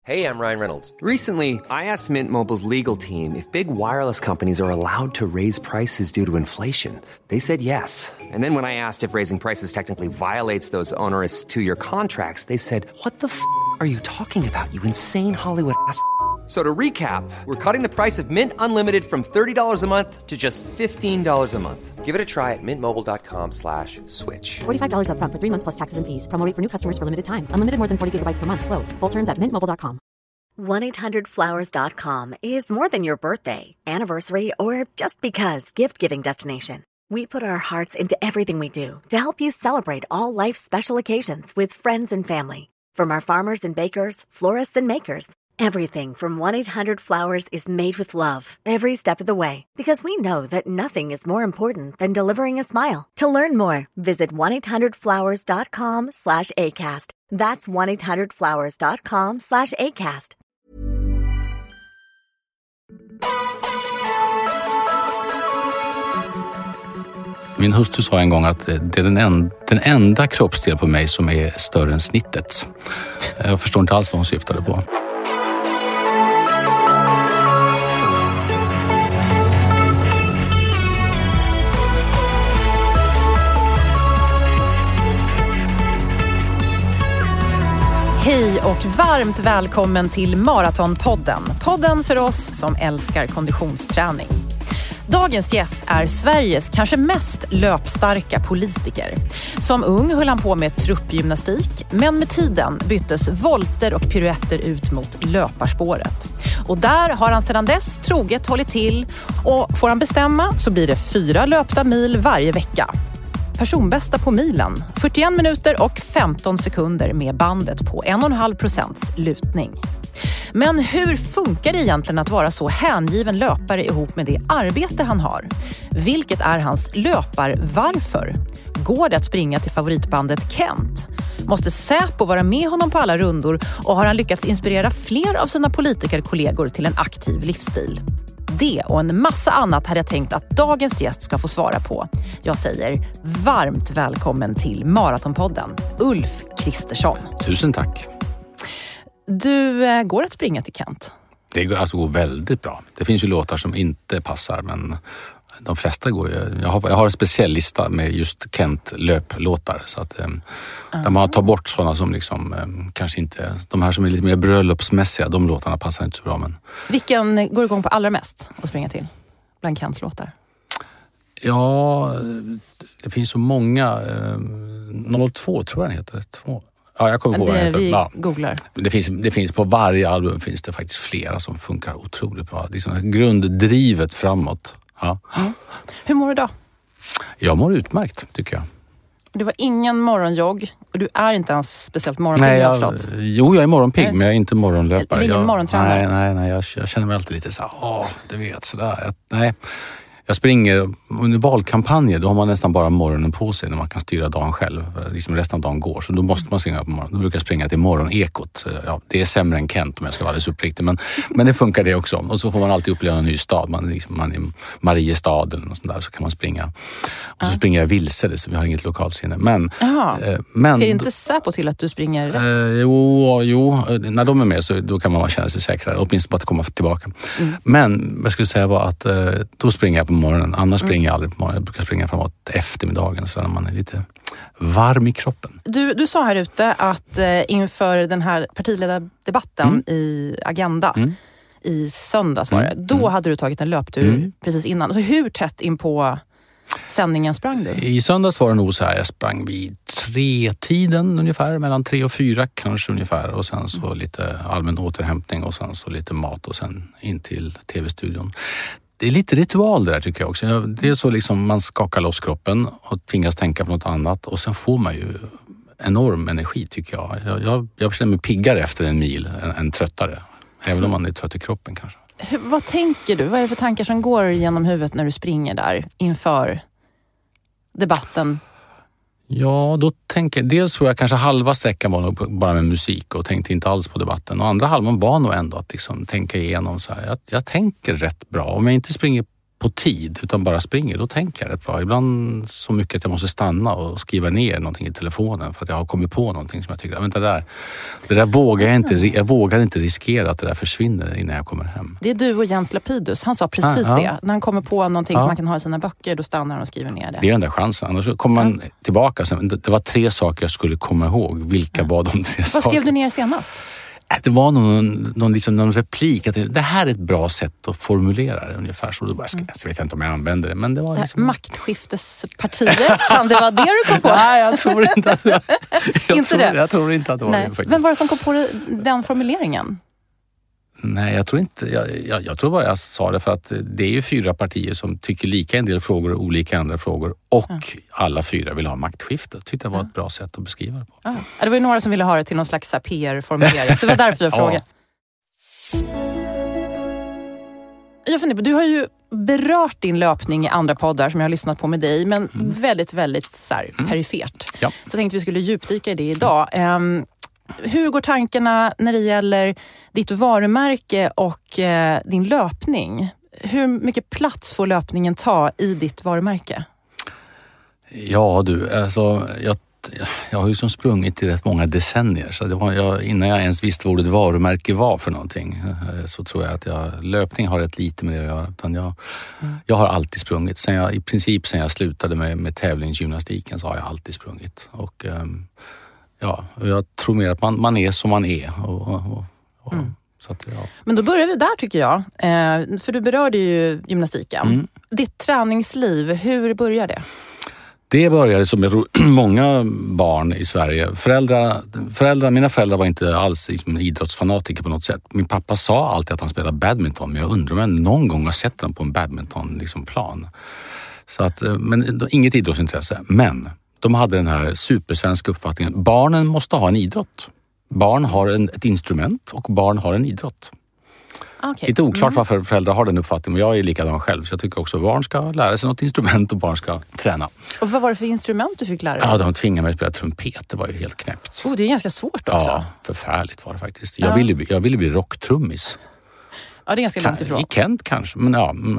Hey, I'm Ryan Reynolds. Recently, I asked Mint Mobile's legal team if big wireless companies are allowed to raise prices due to inflation. They said yes. And then when I asked if raising prices technically violates those onerous two-year contracts, they said, "What the f*** are you talking about, you insane Hollywood ass?" So to recap, we're cutting the price of Mint Unlimited from $30 a month to just $15 a month. Give it a try at mintmobile.com/switch. $45 up front for 3 months plus taxes and fees. Promo rate for new customers for limited time. Unlimited more than 40 gigabytes per month. Slows full terms at mintmobile.com. 1-800-Flowers.com is more than your birthday, anniversary, or just because gift-giving destination. We put our hearts into everything we do to help you celebrate all life's special occasions with friends and family. From our farmers and bakers, florists and makers, everything from 1-800-Flowers is made with love every step of the way, because we know that nothing is more important than delivering a smile. To learn more, visit 1-800-Flowers.com/ACAST. That's 1-800-Flowers.com/ACAST. Min hustru sa en gång att det är den enda kroppsdel på mig som är större än snittet. Jag förstår inte alls vad hon syftade på. Hej och varmt välkommen till Maratonpodden. Podden för oss som älskar konditionsträning. Dagens gäst är Sveriges kanske mest löpstarka politiker. Som ung höll han på med truppgymnastik, men med tiden byttes volter och piruetter ut mot löparspåret. Och där har han sedan dess troget hållit till, och får han bestämma så blir det 4 löpta mil varje vecka. Personbästa på milen, 41 minuter och 15 sekunder med bandet på 1,5% lutning. Men hur funkar det egentligen att vara så hängiven löpare ihop med det arbete han har? Vilket är hans varför? Går det att springa till favoritbandet Kent? Måste Säpo vara med honom på alla rundor, och har han lyckats inspirera fler av sina politikerkollegor till en aktiv livsstil? Det och en massa annat hade jag tänkt att dagens gäst ska få svara på. Jag säger varmt välkommen till Maratonpodden, Ulf Kristersson. Tusen tack. Du, går att springa till Kent? Det går väldigt bra. Det finns ju låtar som inte passar, men de flesta går ju. Jag har en speciell lista med just Kent löplåtar, så att där man tar bort sådana som liksom kanske inte, de här som är lite mer bröllopsmässiga, de låtarna passar inte så bra. Men vilken går igång på allra mest att springa till bland Kents låtar? Ja, det finns så många. 02 tror jag den heter. 2. Ja, jag kommer på vad det heter. Googlar. Det finns på varje album finns det faktiskt flera som funkar otroligt bra. Det är liksom grunddrivet framåt. Ja. Mm. Hur mår du då? Jag mår utmärkt, tycker jag. Det var ingen morgonjogg, och du är inte ens speciellt morgonpigg. Nej, jag är morgonpigg, men jag är inte morgonlöpare. Är ingen morgontränare? Nej, jag känner mig alltid lite så här, du vet sådär. Nej. Jag springer under valkampanjer, då har man nästan bara morgonen på sig när man kan styra dagen själv. Liksom resten av dagen går, så då måste man springa på morgonen. Då brukar jag springa till morgonekot. Ja, det är sämre än Kent om jag ska vara alldeles uppriktig, men det funkar det också. Och så får man alltid uppleva en ny stad. Man är i Mariestad eller något sånt där, så kan man springa. Och så springer jag vilse, så vi har inget lokalsinne. Men ser inte Säpo till att du springer rätt? Jo, när de är med så då kan man känna sig säkrare, åtminstone bara att komma tillbaka. Men jag skulle säga var att då springer jag på morgonen. Annars springer jag aldrig på morgonen. Jag brukar springa framåt eftermiddagen, så när man är lite varm i kroppen. Du sa här ute att inför den här partiledardebatten i Agenda i söndags var det, då hade du tagit en löptur precis innan. Alltså hur tätt in på sändningen sprang du? I söndags var det nog så här, jag sprang vid 3-tiden ungefär, mellan 3 och 4 kanske ungefär, och sen så lite allmän återhämtning och sen så lite mat och sen in till tv-studion. Det är lite ritual det där, tycker jag också. Det är så liksom man skakar loss kroppen och tvingas tänka på något annat, och sen får man ju enorm energi, tycker jag. Jag känner mig piggare efter en mil än tröttare, även om man är trött i kroppen kanske. Vad tänker du? Vad är det för tankar som går genom huvudet när du springer där inför debatten? Ja, då tänker jag, dels tror jag kanske halva sträckan var nog bara med musik och tänkte inte alls på debatten. Och andra halvan var nog ändå att liksom tänka igenom så här. Jag tänker rätt bra. Om jag inte springer på tid utan bara springer, då tänker jag rätt bra. Ibland så mycket att jag måste stanna och skriva ner någonting i telefonen för att jag har kommit på någonting som jag tycker, vänta det där vågar jag vågar inte riskera att det där försvinner innan jag kommer hem. Det är du och Jens Lapidus, han sa precis det. När han kommer på någonting som man kan ha i sina böcker, då stannar han och skriver ner det. Det är den där chansen, annars kommer man tillbaka. Det var 3 saker jag skulle komma ihåg. Vilka var de 3 sakerna? Vad skrev du ner senast? Det var någon replik att det här är ett bra sätt att formulera det ungefär så. Då bara, jag vet inte om jag använder det, men det var liksom... Maktskiftespartiet, kan det vara det du kom på? Nej, jag tror inte att jag tror inte att det var det faktiskt. Vem var det som kom på den formuleringen? Nej, jag tror inte. Jag tror bara jag sa det för att det är ju 4 partier som tycker lika en del frågor och olika andra frågor. Och alla 4 vill ha maktskifte. Jag tyckte det var ett bra sätt att beskriva det på. Det var ju några som ville ha det till någon slags PR-formulering. Så det var därför jag frågade. Jag funderar på, du har ju berört din löpning i andra poddar som jag har lyssnat på med dig. Men väldigt, väldigt så här, perifert. Ja. Så jag tänkte vi skulle djupdyka i det idag. Hur går tankarna när det gäller ditt varumärke och din löpning? Hur mycket plats får löpningen ta i ditt varumärke? Ja du, alltså jag har ju som sprungit i rätt många decennier. Så det var innan jag ens visste vad ett varumärke var för någonting, så tror jag att löpning har rätt lite med det att göra. Utan jag har alltid sprungit. I princip sen jag slutade med tävlingsgymnastiken så har jag alltid sprungit. Och jag tror mer att man är som man är. Så att, Men då börjar vi där tycker jag. För du berörde ju gymnastiken. Ditt träningsliv, hur börjar det? Det började som jag tror många barn i Sverige. Mina föräldrar var inte alls idrottsfanatiker på något sätt. Min pappa sa alltid att han spelade badminton, men jag undrar om jag någon gång har sett honom på en badmintonplan. Så att, men inget idrottsintresse. Men de hade den här supersvenska uppfattningen. Barnen måste ha en idrott. Barn har ett instrument och barn har en idrott. Okay. Lite oklart varför föräldrar har den uppfattningen, men jag är likadan själv. Så jag tycker också att barn ska lära sig något instrument och barn ska träna. Och vad var det för instrument du fick lära dig? Ja, de tvingade mig att spela trumpet. Det var ju helt knäppt. Det är ganska svårt också. Ja, förfärligt var det faktiskt. Jag ville bli rocktrummis. Ja, det är ganska långt ifrån. I Kent kanske, men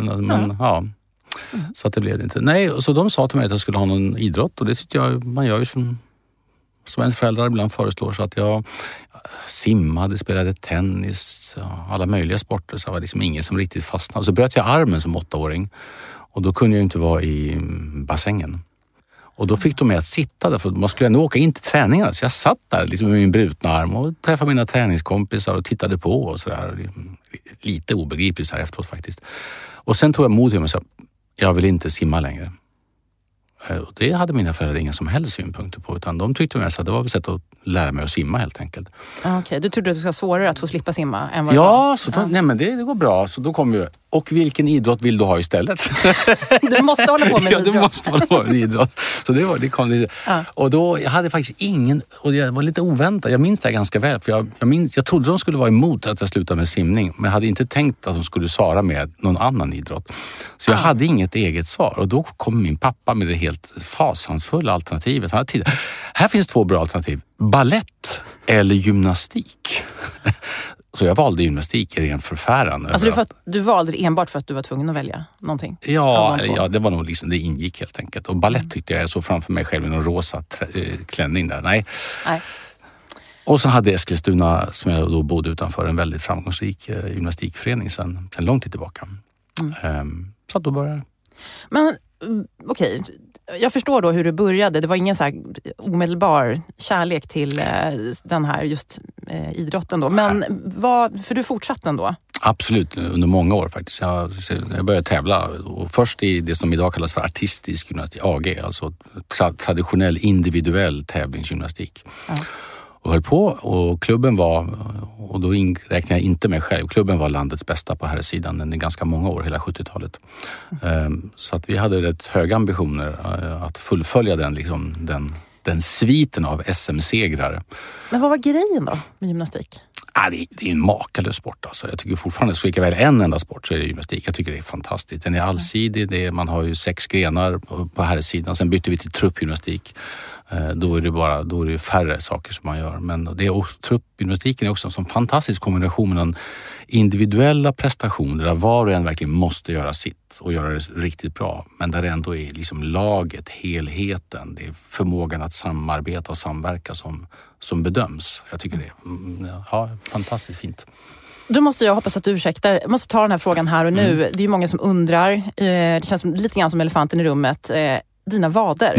ja. Så att det blev det inte. Nej, så de sa till mig att jag skulle ha någon idrott och det tyckte jag man gör ju som ens föräldrar ibland föreslår. Så att jag simmade, spelade tennis, alla möjliga sporter. Så det var liksom ingen som riktigt fastnade. Så bröt jag armen som 8-åring och då kunde jag inte vara i bassängen. Och då fick de mig att sitta där för man skulle ändå åka in till träningarna. Så jag satt där liksom med min brutna arm och träffade mina träningskompisar och tittade på och sådär. Lite obegripligt så här efteråt faktiskt. Och sen tog jag mod till mig och sa, jag vill inte simma längre. Och det hade mina föräldrar inga som helst synpunkter på, utan de tyckte mig att det var ett sätt att lära mig att simma helt enkelt. Okej, du trodde att det skulle vara svårare att få slippa simma än vad det var? Nej men det går bra. Så då kom vi. Och vilken idrott vill du ha istället? Du måste hålla på med idrott. Ja, du måste hålla på med idrott. Så det kom det. Ja. Och då, jag hade faktiskt ingen, och det var lite oväntat. Jag minns det ganska väl, för jag trodde de skulle vara emot att jag slutade med simning, men jag hade inte tänkt att de skulle svara med någon annan idrott. Så jag hade inget eget svar. Och då kom min pappa med det helt fasansfulla alternativet. Han hade här finns 2 bra alternativ. Ballett eller gymnastik. Så jag valde gymnastik i ren förfäran. Alltså du valde det enbart för att du var tvungen att välja någonting? Ja, det var nog liksom, det ingick helt enkelt. Och ballett tyckte jag så framför mig själv i någon rosa klänning där. Nej. Och så hade Eskilstuna, som jag då bodde utanför, en väldigt framgångsrik gymnastikförening sen lång tid tillbaka. Så att då började. Men okej. Jag förstår då hur det började. Det var ingen så här omedelbar kärlek till den här just idrotten då. Men för du fortsatte ändå? Absolut, under många år faktiskt. Jag började tävla och först i det som idag kallas för artistisk gymnastik, AG, alltså traditionell individuell tävlingsgymnastik. Ja. Och höll på, och klubben var, och då räknar jag inte mig själv, klubben var landets bästa på här sidan under ganska många år, hela 70-talet. Så att vi hade rätt höga ambitioner att fullfölja den sviten av SM-segrare. Men vad var grejen då med gymnastik? Det är en makalös sport alltså. Jag tycker fortfarande, så jag väl en enda sport så är det gymnastik. Jag tycker det är fantastiskt. Den är allsidig, man har ju 6 grenar på här sidan. Sen bytte vi till truppgymnastik. Då är det färre saker som man gör. Men truppgymnastiken är också en sån fantastisk kombination mellan individuella prestationer där var och en verkligen måste göra sitt och göra det riktigt bra. Men där det ändå är liksom laget, helheten, det är förmågan att samarbeta och samverka som bedöms. Jag tycker det är fantastiskt fint. Då måste jag hoppas att du ursäktar. Jag måste ta den här frågan här och nu. Det är ju många som undrar. Det känns lite grann som elefanten i rummet. Dina vader.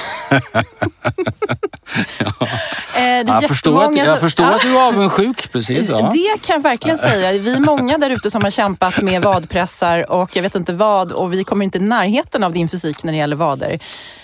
Jag förstår att du är avundsjuk, precis. Ja. Det kan jag verkligen säga. Vi är många där ute som har kämpat med vadpressar och jag vet inte vad, och vi kommer inte i närheten av din fysik när det gäller vader.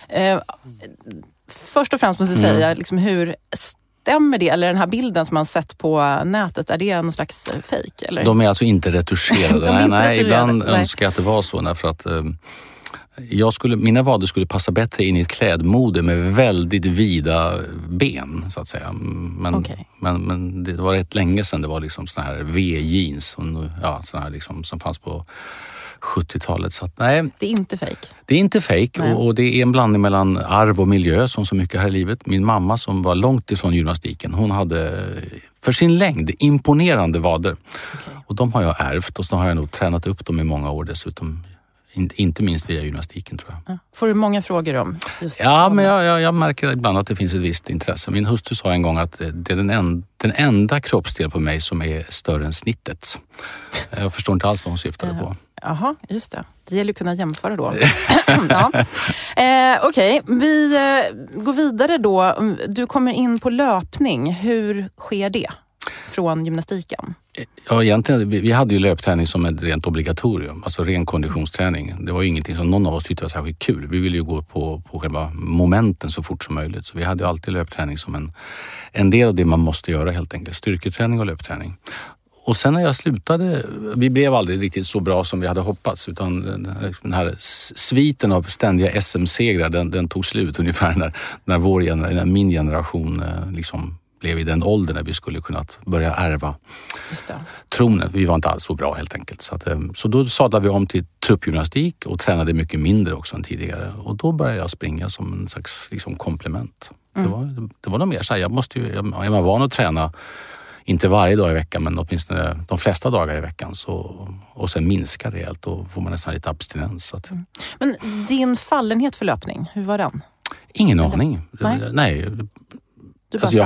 Först och främst måste jag säga, liksom, hur stämmer det? Eller den här bilden som man sett på nätet, är det en slags fake? Eller? De är alltså inte retuscherade. Nej, ibland önskar jag att det var så, därför att mina vader skulle passa bättre in i ett klädmode med väldigt vida ben, så att säga. Men det var rätt länge sedan det var liksom såna här V-jeans såna här liksom, som fanns på 70-talet. Så att, nej, det är inte fake. Det är inte fake och det är en blandning mellan arv och miljö som så mycket här i livet. Min mamma som var långt ifrån gymnastiken, hon hade för sin längd imponerande vader. Okay. Och de har jag ärvt och så har jag nog tränat upp dem i många år dessutom. Inte minst via gymnastiken, tror jag. Får du många frågor om just men jag märker ibland att det finns ett visst intresse. Min hustru sa en gång att det är den enda kroppsdel på mig som är större än snittet. Jag förstår inte alls vad hon syftade på. Jaha, just det. Det gäller att kunna jämföra då. Okej, vi går vidare då. Du kommer in på löpning. Hur sker det från gymnastiken? Ja, egentligen, vi hade ju löpträning som ett rent obligatorium, alltså ren konditionsträning. Det var ju ingenting som någon av oss tyckte var särskilt kul. Vi ville ju gå på själva momenten så fort som möjligt. Så vi hade ju alltid löpträning som en del av det man måste göra helt enkelt. Styrketräning och löpträning. Och sen när jag slutade, vi blev aldrig riktigt så bra som vi hade hoppats, utan den här sviten av ständiga SM-segrar, den tog slut ungefär när min generation liksom blev i den åldern när vi skulle kunna börja ärva tronen. Vi var inte alls så bra helt enkelt. Så då sadlade vi om till truppgymnastik och tränade mycket mindre också än tidigare. Och då började jag springa som en slags liksom komplement. Det var nog mer så här, är man van att träna, inte varje dag i veckan men åtminstone de flesta dagar i veckan, och sen minskar det helt och får man nästan lite abstinens. Men din fallenhet för löpning, hur var den? Ingen aning. Nej. Alltså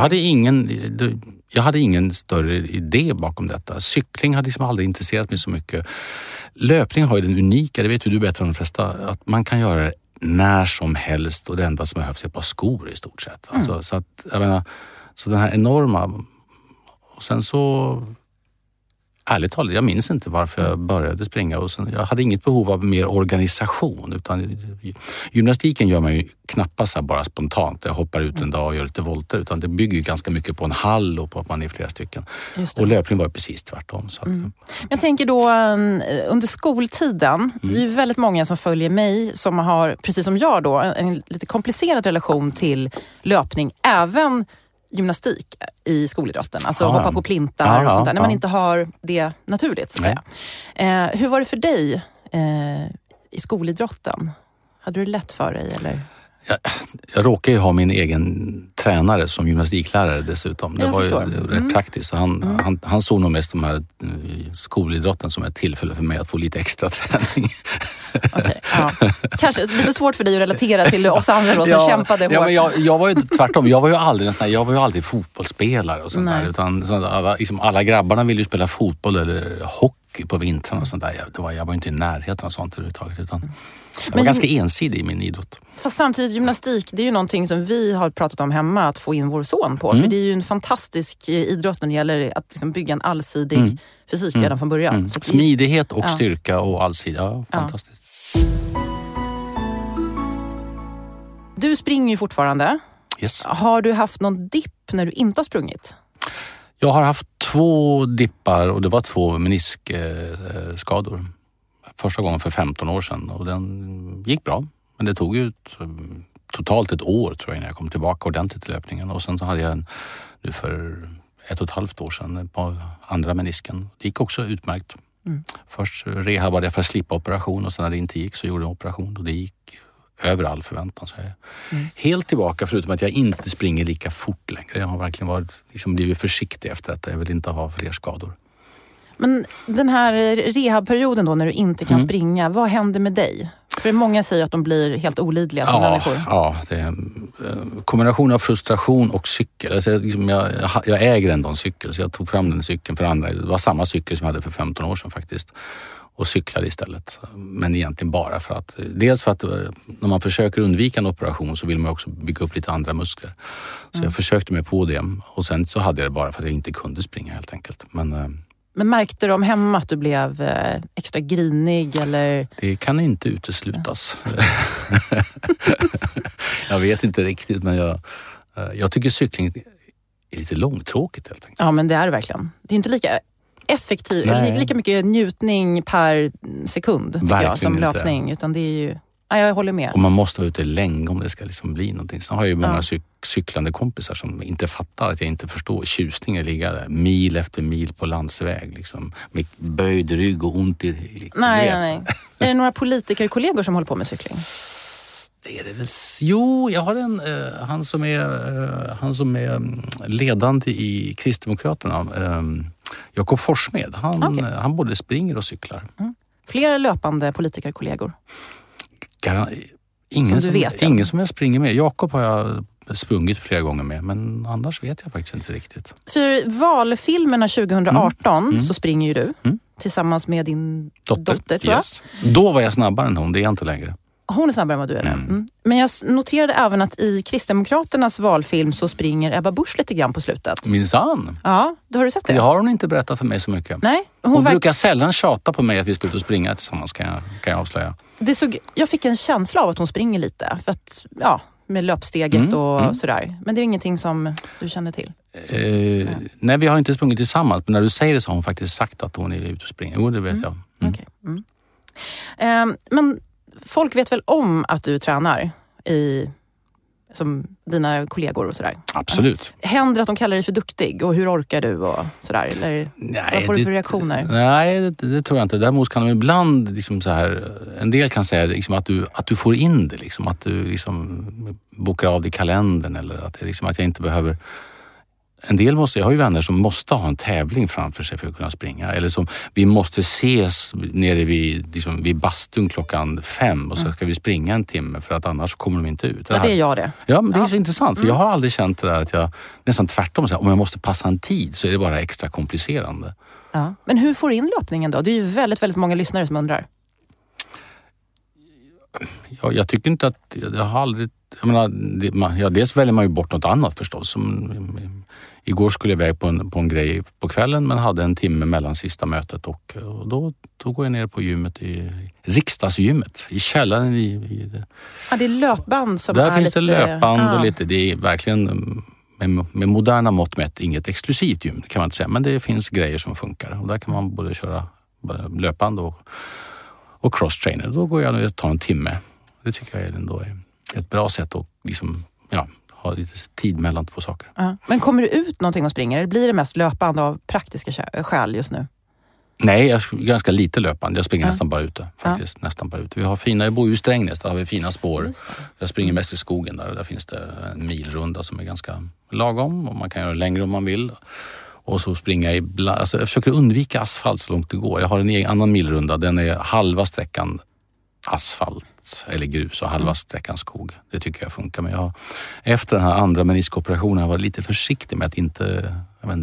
jag hade ingen större idé bakom detta. Cykling hade liksom aldrig intresserat mig så mycket. Löpning har ju den unika, det vet ju du bättre än de flesta, att man kan göra det när som helst och det enda som behövs är ett par skor i stort sett. Alltså, så att, jag menar, så den här enorma, och sen så ärligt talat, jag minns inte varför jag började springa och sen, jag hade inget behov av mer organisation, utan gymnastiken gör man ju knappast bara spontant. Jag hoppar ut en dag och gör lite volter, utan det bygger ju ganska mycket på en hall och på att man är flera stycken. Och löpning var ju precis tvärtom. Så att, Jag tänker då under skoltiden, det är ju väldigt många som följer mig som har, precis som jag då, en lite komplicerad relation till löpning, även gymnastik i skolidrotten. Alltså hoppa på plintar och sånt där. När man inte har det naturligt, så att säga. Hur var det för dig i skolidrotten? Hade du det lätt för dig, eller? Jag råkar ju ha min egen tränare som gymnastiklärare dessutom. Det var ju rätt praktiskt. Han såg nog mest de här skolidrotten som ett tillfälle för mig att få lite extra träning. Okay, kanske lite svårt för dig att relatera till oss andra då, som kämpade hårt. Men jag var ju tvärtom. Jag var ju aldrig fotbollsspelare och sånt där. Utan liksom alla grabbarna ville ju spela fotboll eller hockey på vintern och sånt där. Jag var inte i närheten av sånt överhuvudtaget, utan jag var ganska ensidig i min idrott. Fast samtidigt, gymnastik, det är ju någonting som vi har pratat om hemma att få in vår son på. För det är ju en fantastisk idrott när det gäller att liksom bygga en allsidig fysik redan från början. Så smidighet och styrka och allsidig, fantastiskt. Du springer ju fortfarande. Yes. Har du haft någon dipp när du inte har sprungit? Jag har haft 2 dippar och det var 2 meniskskador. Första gången för 15 år sedan och den gick bra. Men det tog ju totalt ett år tror jag innan jag kom tillbaka ordentligt till löpningen. Och sen så hade jag nu för 1,5 år sedan på andra menisken. Det gick också utmärkt. Först rehabade jag för att slippa operation och sen när det inte gick så gjorde jag operation och det gick över all förväntan. Så jag är helt tillbaka, förutom att jag inte springer lika fort längre. Jag har verkligen blivit försiktig efter detta. Jag vill inte ha fler skador. Men den här rehabperioden då när du inte kan springa, vad händer med dig? För många säger att de blir helt olidliga som människor. Ja, det är en kombination av frustration och cykel. Alltså, liksom jag äger ändå en cykel, så jag tog fram den cykeln för andra. Det var samma cykel som jag hade för 15 år sedan faktiskt. Och cyklade istället. Men egentligen bara för att, dels för att när man försöker undvika en operation så vill man också bygga upp lite andra muskler. Så jag försökte mig på det. Och sen så hade jag det bara för att jag inte kunde springa helt enkelt. Men märkte du hemma att du blev extra grinig eller? Det kan inte uteslutas. Jag vet inte riktigt, men jag tycker cykling är lite långtråkigt helt enkelt. Ja, men det är det verkligen. Det är inte lika effektivt, eller lika mycket njutning per sekund tycker jag, som löpning. Inte. Utan det är ju, jag håller med. Och man måste vara ute länge om det ska liksom bli någonting. Sen har jag ju många cyklande kompisar som inte fattar att jag inte förstår tjusningen, ligga där, mil efter mil på landsväg liksom, med böjd rygg och ont i Nej. Är det några politikerkollegor som håller på med cykling? Det är det väl. Jo, jag har han som är ledande i Kristdemokraterna, Jakob Forssmed. Han både springer och cyklar. Flera löpande politikerkollegor? Ingen som jag springer med. Jakob har jag sprungit flera gånger med, men annars vet jag faktiskt inte riktigt. För valfilmerna 2018 så springer ju du tillsammans med din dotter tror jag. Då var jag snabbare än hon, det är jag inte längre. Hon är snabbare än vad du är. Men jag noterade även att i Kristdemokraternas valfilm så springer Ebba Busch lite grann på slutet. Minsann. Ja, har du sett det? Det har hon inte berättat för mig så mycket. Nej. Hon brukar sällan tjata på mig att vi ska ut och springa tillsammans, kan jag avslöja. Jag fick en känsla av att hon springer lite. För att, med löpsteget och sådär. Men det är ingenting som du känner till? Nej, vi har inte sprungit tillsammans. Men när du säger det så har hon faktiskt sagt att hon är ute och springer. Jo, det vet jag. Okay. Men folk vet väl om att du tränar som dina kollegor och sådär? Absolut. Händer det att de kallar dig för duktig? Och hur orkar du och sådär? Eller vad får du för reaktioner? Nej, det tror jag inte. Däremot kan de ibland liksom så här, en del kan säga liksom att du får in det, liksom, att du liksom bokar av det i kalendern, eller att det liksom, att jag inte behöver. En del jag har ju vänner som måste ha en tävling framför sig för att kunna springa. Eller som vi måste ses nere vid bastun 5:00 och så ska vi springa en timme för att annars kommer de inte ut. Det är jag det. Ja, men det är så intressant. För jag har aldrig känt det där att jag nästan tvärtom, om jag måste passa en tid så är det bara extra komplicerande. Ja. Men hur får du in löpningen då? Det är ju väldigt, väldigt många lyssnare som undrar. Ja, jag tycker inte att jag har aldrig. Jag menar, dels väljer man ju bort något annat förstås. Igår skulle jag iväg på en grej på kvällen, men hade en timme mellan sista mötet och då går jag ner på gymmet i riksdagsgymmet i källaren det är löpband som där finns lite, det löpband och lite, det är verkligen med moderna mått mätt inget exklusivt gym kan man inte säga, men det finns grejer som funkar och där kan man både köra löpband och cross-trainer. Då går jag och tar en timme. Det tycker jag ändå är ett bra sätt att liksom, ha lite tid mellan två saker. Men kommer du ut någonting och springer? Eller blir det mest löpande av praktiska skäl just nu? Nej, jag är ganska lite löpande. Jag springer nästan bara ute. Faktiskt, nästan bara ute. Vi har jag bor ju i Strängnäs, där har vi fina spår. Jag springer mest i skogen där finns det en milrunda som är ganska lagom. Och man kan göra längre om man vill. Och så springer jag ibland. Alltså jag försöker undvika asfalt så långt det går. Jag har en annan milrunda. Den är halva sträckan asfalt eller grus och halva sträckan skog. Det tycker jag funkar. Men efter den här andra meniskoperationen har jag varit lite försiktig med att inte,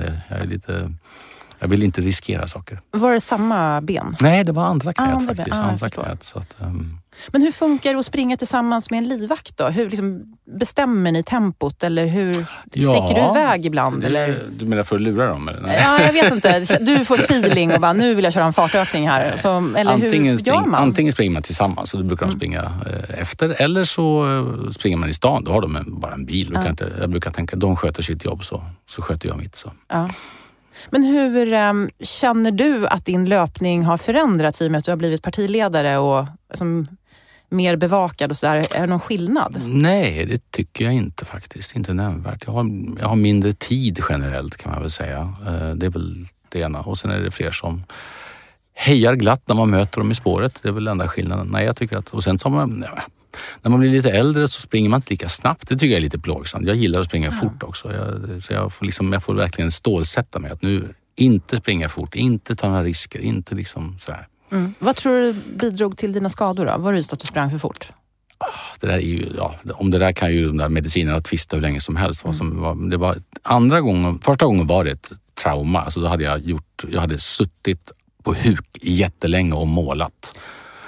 jag vill inte riskera saker. Var det samma ben? Nej, det var andra knät faktiskt. Andra knät, så att, Men hur funkar det att springa tillsammans med en livvakt då? Hur liksom, bestämmer ni tempot eller hur sticker du iväg ibland? Eller? Du menar för att lura dem? Eller? Ja, jag vet inte. Du får feeling och bara, nu vill jag köra en fartökning här. Eller hur gör man? Antingen springer man tillsammans och då brukar de springa efter. Eller så springer man i stan. Då har de bara en bil. Jag brukar tänka att de sköter sitt jobb så sköter jag mitt. Så. Ja. Men hur känner du att din löpning har förändrats i och med att du har blivit partiledare och mer bevakad och sådär? Är det någon skillnad? Nej, det tycker jag inte faktiskt. Inte nämnvärt. Jag har mindre tid generellt kan man väl säga. Det är väl det ena. Och sen är det fler som hejar glatt när man möter dem i spåret. Det är väl enda skillnaden. Nej, jag tycker att... Och sen tar man... När man blir lite äldre så springer man inte lika snabbt. Det tycker jag är lite plågsamt. Jag gillar att springa fort också. Så jag får verkligen stålsätta mig att nu Inte springa fort, inte ta några risker, inte liksom sådär. Vad tror du bidrog till dina skador då? Var det just att du sprang för fort? Det där är ju, om det där kan ju de där medicinerna tvista hur länge som helst. Första gången var det ett trauma. Alltså då hade jag hade suttit på huk jättelänge och målat.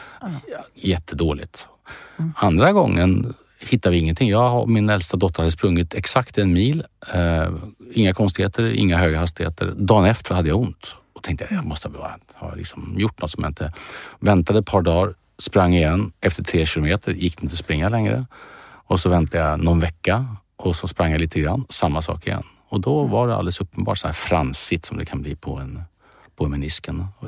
Jättedåligt. Andra gången hittade vi ingenting. Jag och min äldsta dotter hade sprungit exakt 1 mil. Inga konstigheter, inga höga hastigheter. Dagen efter hade jag ont. Och tänkte jag måste ha liksom gjort något som jag inte... Väntade ett par dagar, sprang igen. Efter 3 kilometer gick det inte att springa längre. Och så väntade jag någon vecka. Och så sprang jag lite grann. Samma sak igen. Och då var det alldeles uppenbart så här fransigt som det kan bli på menisken. Och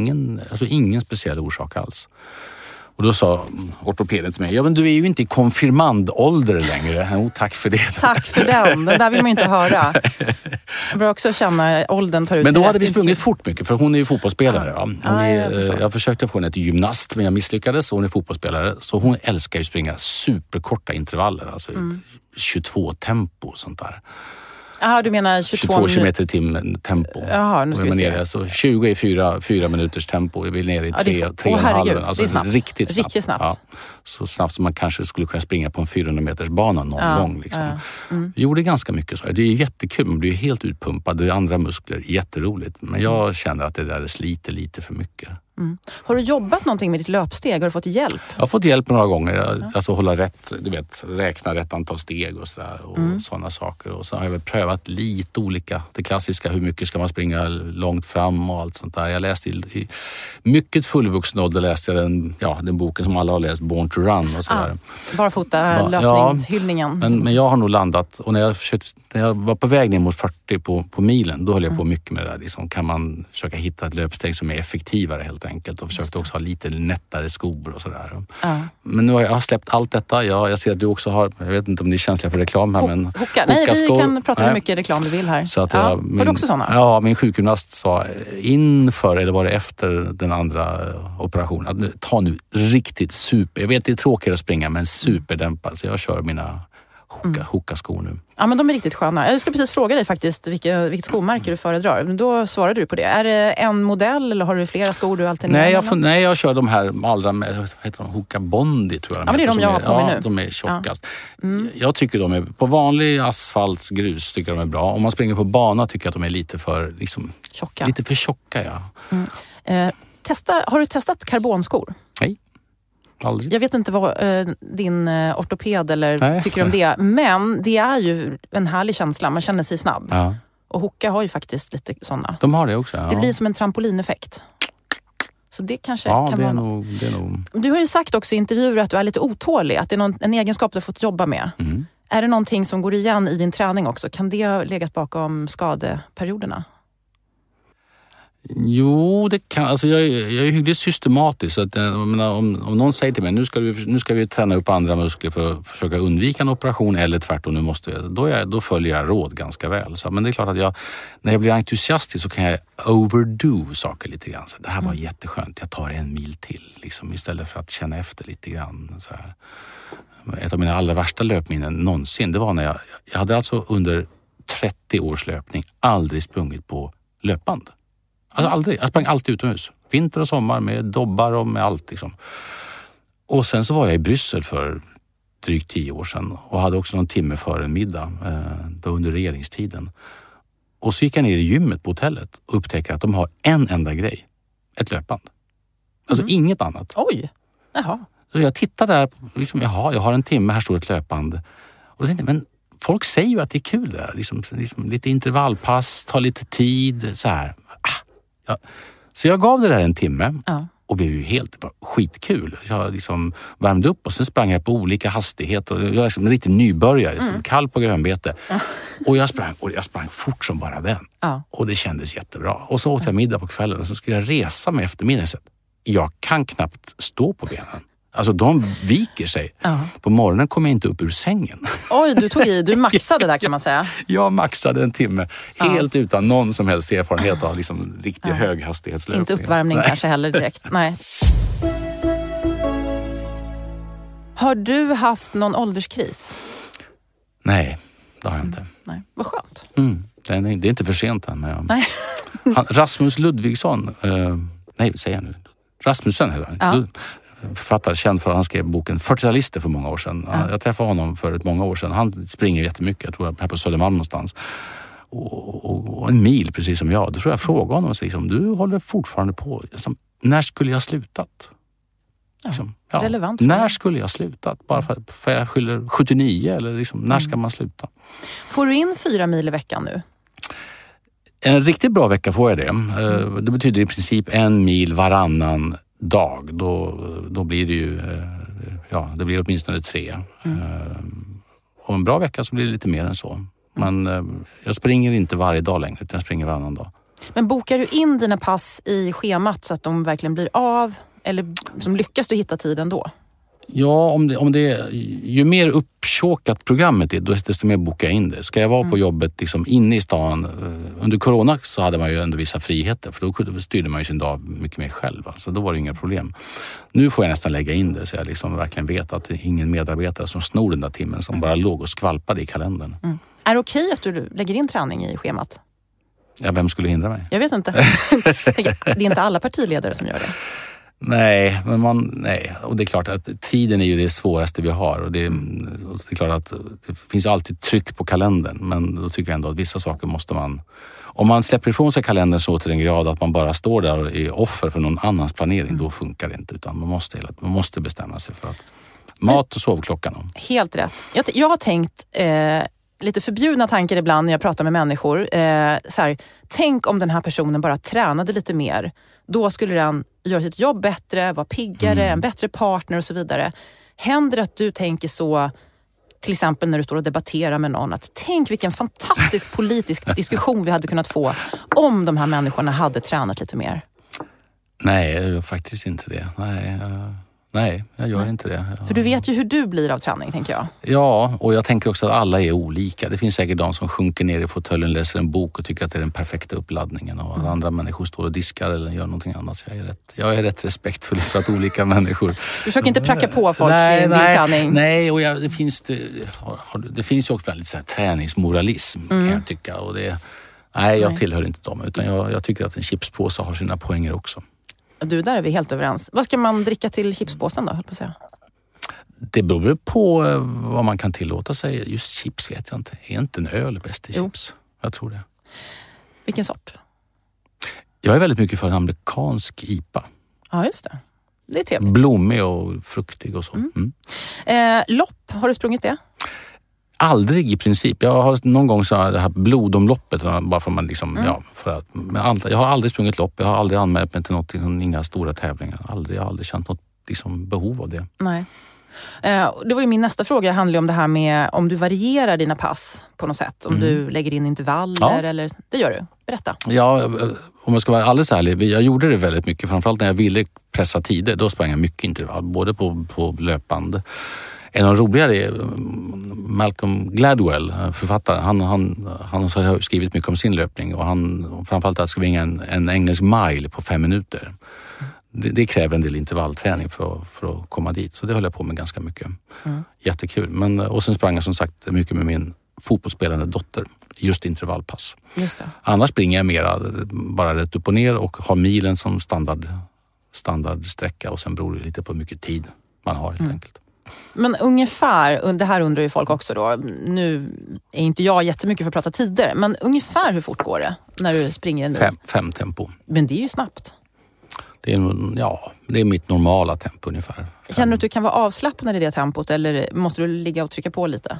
ingen speciell orsak alls. Och då sa ortopeden till mig, ja men du är ju inte i konfirmandålder längre. Jo, tack för det. Tack för den där vill man inte höra. Jag bör också känna åldern tar ut. Men då hade vi sprungit fort mycket, för hon är ju fotbollsspelare. Jag försökte få henne till gymnast, men jag misslyckades. Hon är fotbollsspelare, så hon älskar ju springa superkorta intervaller. Alltså 22 tempo och sånt där. Jaha, du menar 22 kilometer i timmen tempo. Jaha, nu ska vi se. Alltså 20 är 4 minuters tempo. Vi vill ner i 3,5. Alltså det är snabbt. Riktigt snabbt. Riktigt snabbt. Ja. Så snabbt som man kanske skulle kunna springa på en 400 meters bana någon gång. Liksom. Vi gjorde ganska mycket så. Det är jättekul, man blir helt utpumpad. Det är andra muskler, jätteroligt. Men jag känner att det där sliter lite för mycket. Har du jobbat någonting med ditt löpsteg? Har du fått hjälp? Jag har fått hjälp några gånger. Alltså hålla rätt, räkna rätt antal steg och sådär. Och sådana saker. Och så har jag väl prövat lite olika. Det klassiska, hur mycket ska man springa långt fram och allt sånt där. Jag läste i mycket fullvuxen ålder läste jag den boken som alla har läst, Born to Run och sådär. Bara fota löpningshyllningen. Men jag har nog landat, och när jag var på väg ner mot 40 på milen, då höll jag på mycket med det där. Liksom, kan man försöka hitta ett löpsteg som är effektivare helt enkelt, och försökte också ha lite nättare skor och sådär. Men nu har jag släppt allt detta. Jag ser att du också har, jag vet inte om ni är känsliga för reklam här, men Nej, vi kan prata hur mycket reklam vi vill här. Så att har du också sådana? Ja, min sjukgymnast sa inför, eller var det efter den andra operationen, att ta nu riktigt super, jag vet det är tråkigt att springa, men superdämpad, så jag kör mina Hoka-skor nu. Ja, men de är riktigt sköna. Jag ska precis fråga dig faktiskt vilket skomärke du föredrar. Men då svarade du på det. Är det en modell eller har du flera skor du alltid Nej, jag kör de här allra med, heter de Hoka Bondi tror jag. Ja, men det är de jag har på mig nu. De är tjockast. Jag tycker de är, på vanlig asfaltsgrus tycker jag de är bra. Om man springer på bana tycker jag att de är lite för tjocka. Lite för tjocka, ja. Har du testat karbonskor? Nej. Aldrig. Jag vet inte vad din ortoped tycker om det. Men det är ju en härlig känsla. Man känner sig snabb. Ja. Och Hoka har ju faktiskt lite sådana. De har det också, ja. Det blir som en trampolineffekt. Så det kanske kan det vara det är nog. Du har ju sagt också i intervjuer att du är lite otålig. Att det är en egenskap du har fått jobba med. Är det någonting som går igen i din träning också? Kan det ha legat bakom skadeperioderna? Jo, det kan. Alltså jag är hyggligt systematisk. Så att, om någon säger till mig nu ska vi träna upp andra muskler för att försöka undvika en operation eller tvärtom, då följer jag råd ganska väl. Så, men det är klart att när jag blir entusiastisk så kan jag overdo saker lite grann. Så det här var jätteskönt, jag tar 1 mil till liksom, istället för att känna efter lite grann. Så här. Ett av mina allra värsta löpminnen någonsin, det var när jag hade alltså under 30 års löpning aldrig sprungit på löpband. Alltså aldrig. Jag sprang alltid utomhus. Vinter och sommar med dobbar och med allt liksom. Och sen så var jag i Bryssel för drygt 10 år sedan och hade också någon timme före en middag då under regeringstiden. Och så gick jag ner i gymmet på hotellet och upptäckte att de har en enda grej. Ett löpband. Alltså inget annat. Oj, jaha. Så jag tittade där, liksom, jag har en timme, här står ett löpband. Och då tänkte jag, men folk säger ju att det är kul där. Liksom lite intervallpass, ta lite tid, så här. Ja. Så jag gav det där en timme och blev ju det var skitkul. Jag liksom värmde upp och sen sprang jag på olika hastigheter. Jag var liksom en riktig nybörjare, som kall på grönbete. Och jag sprang fort som bara den. Och det kändes jättebra. Och så åt jag middag på kvällen och så skulle jag resa mig efter middagen. Jag kan knappt stå på benen. Alltså de viker sig. På morgonen kom jag inte upp ur sängen. Oj, du maxade där kan man säga. Jag maxade en timme. Helt utan någon som helst erfarenhet av liksom riktig höghastighetslöpning. Inte uppvärmning kanske heller direkt. Nej. Har du haft någon ålderskris? Nej, det har jag inte. Nej. Vad skönt. Det är inte för sent än. Men Nej. Rasmus Ludvigsson, nej säger jag nu. Rasmussen heter han. Författare, känd för att han skrev boken 40-talister för många år sedan. Jag träffade honom för många år sedan. Han springer jättemycket, jag tror här på Södermalm någonstans. Och en mil precis som jag. Då tror jag frågade honom liksom, du håller fortfarande på. Liksom, när skulle jag slutat? Liksom, relevant. När skulle jag slutat? Bara för jag fyller 79 eller liksom, när ska man sluta? Får du in 4 mil i veckan nu? En riktigt bra vecka får jag det. Det betyder i princip 1 mil varannan dag. Då blir det ju, det blir åtminstone 3. Och en bra vecka så blir det lite mer än så. Men jag springer inte varje dag längre, utan jag springer varannan dag. Men bokar du in dina pass i schemat så att de verkligen blir av? Eller som lyckas du hitta tiden då? Ja, om det ju mer uppsåkat programmet är, desto mer bokar jag in det. Ska jag vara på jobbet liksom inne i stan, under corona så hade man ju ändå vissa friheter, för då styrde man ju sin dag mycket mer själv. Så då var det inga problem. Nu får jag nästan lägga in det så jag liksom verkligen vet att det är ingen medarbetare som snor den där timmen som bara låg och skvalpade i kalendern. Är det okej att du lägger in träning i schemat? Ja, vem skulle hindra mig? Jag vet inte. Det är inte alla partiledare som gör det. Nej, och det är klart att tiden är ju det svåraste vi har och det är klart att det finns alltid tryck på kalendern, men då tycker jag ändå att vissa saker måste man, om man släpper ifrån sig kalendern så till en grad att man bara står där och är offer för någon annans planering, då funkar det inte, utan man måste bestämma sig för att mat och sovklockan. Helt rätt. Jag har tänkt lite förbjudna tankar ibland när jag pratar med människor. Så här, tänk om den här personen bara tränade lite mer. Då skulle den göra sitt jobb bättre, vara piggare, en bättre partner och så vidare. Händer det att du tänker så, till exempel när du står och debatterar med någon, att tänk vilken fantastisk politisk diskussion vi hade kunnat få om de här människorna hade tränat lite mer? Nej, jag gör faktiskt inte det. Nej, jag gör inte det. För du vet ju hur du blir av träning, tänker jag. Ja, och jag tänker också att alla är olika. Det finns säkert de som sjunker ner i fåtöljen, läser en bok och tycker att det är den perfekta uppladdningen. Och andra människor står och diskar eller gör någonting annat. Så jag är rätt respektfull för att olika människor... Du försöker inte pracka på folk din träning? Nej, och det finns ju också lite så här träningsmoralism kan jag tycka. Och jag tillhör inte dem, utan jag tycker att en chipspåse har sina poänger också. Du, där är vi helt överens. Vad ska man dricka till chipspåsen då, höll på att säga? Det beror på vad man kan tillåta sig. Just chips vet jag inte. Är inte en öl bäst i chips? Jag tror det. Vilken sort? Jag är väldigt mycket för en amerikansk IPA. Ja, just det. Det är trevligt. Blommig och fruktig och så. Lopp, har du sprungit det? Aldrig i princip. Jag har någon gång så det här blodomloppet bara för man liksom, jag har aldrig sprungit lopp. Jag har aldrig anmält mig till något, inga stora tävlingar. Jag har aldrig känt något liksom, behov av det. Nej. Det var ju min nästa fråga, handlar om det här med om du varierar dina pass på något sätt. Om du lägger in intervaller eller... Det gör du. Berätta. Ja, om jag ska vara alldeles ärlig. Jag gjorde det väldigt mycket. Framförallt när jag ville pressa tider. Då sprang jag mycket intervall. Både på löpband. En av de roligare är Malcolm Gladwell, författaren. Han har skrivit mycket om sin löpning och framförallt att springa en engelsk mile på 5 minuter. Det kräver en del intervallträning för att komma dit. Så det höll jag på med ganska mycket. Jättekul. Och sen sprang jag som sagt mycket med min fotbollsspelande dotter. Just intervallpass. Just det. Annars springer jag mera bara rätt upp och ner och har milen som standardsträcka och sen beror det lite på hur mycket tid man har helt enkelt. Men ungefär, det här undrar ju folk också då, nu är inte jag jättemycket för att prata tider, men ungefär hur fort går det när du springer en mil? 5 tempo. Men det är ju snabbt. Det är mitt normala tempo ungefär. Känner du att du kan vara avslappnad i det tempot eller måste du ligga och trycka på lite?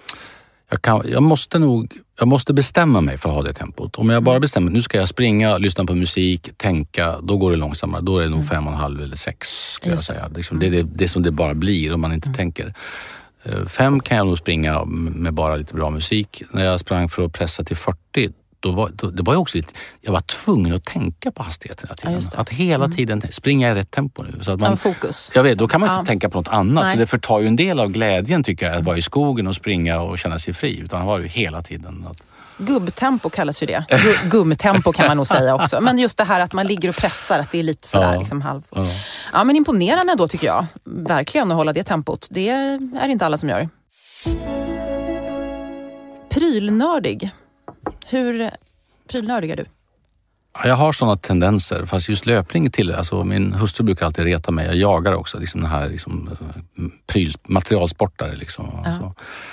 Jag måste bestämma mig för att ha det tempot. Om jag bara bestämmer, nu ska jag springa, lyssna på musik, tänka, då går det långsammare. Då är det nog 5,5 eller 6 skulle jag säga. Det är det som det bara blir om man inte tänker. 5 kan jag nog springa med bara lite bra musik. När jag sprang för att pressa till 40, det var ju också lite, jag var tvungen att tänka på hastigheten hela tiden. Att hela tiden springa i rätt tempo nu. Så att man, fokus. Jag vet, då kan man inte tänka på något annat. Nej. Så det förtar ju en del av glädjen tycker jag, att vara i skogen och springa och känna sig fri. Utan det var ju hela tiden. Gubbtempo kallas ju det. Gumtempo kan man nog säga också. Men just det här att man ligger och pressar, att det är lite sådär liksom halv... Ja, men imponerande då tycker jag. Verkligen att hålla det tempot. Det är inte alla som gör. Prylnördig. Hur prylnördig är du? Jag har sådana tendenser, fast just löpning till, alltså min hustru brukar alltid reta mig. Jag jagar också, liksom den här liksom, materialsportare liksom. Alltså.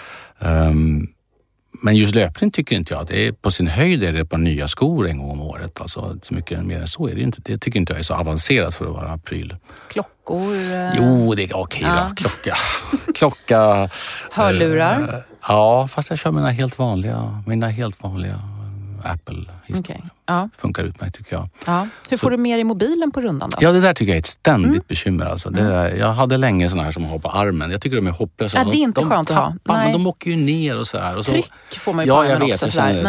Men just löpning tycker inte jag. Det är på sin höjd är det ett par nya skor en gång om året. Alltså så mycket mer än så är det inte. Det tycker inte jag är så avancerat för att vara pryl. Klockor? Jo, det är okej då. Klocka. Hörlurar? Ja, fast jag kör mina helt vanliga Apple. Okay. Ja. Funkar utmärkt tycker jag. Ja. Hur får du med i mobilen på rundan då? Ja, det där tycker jag är ett ständigt bekymmer. Alltså. Det där, jag hade länge såna här som har på armen. Jag tycker de är hopplösa. Det är inte skönt att ha. Men de åker ju ner och så här. Och så, tryck får man ju på armen också.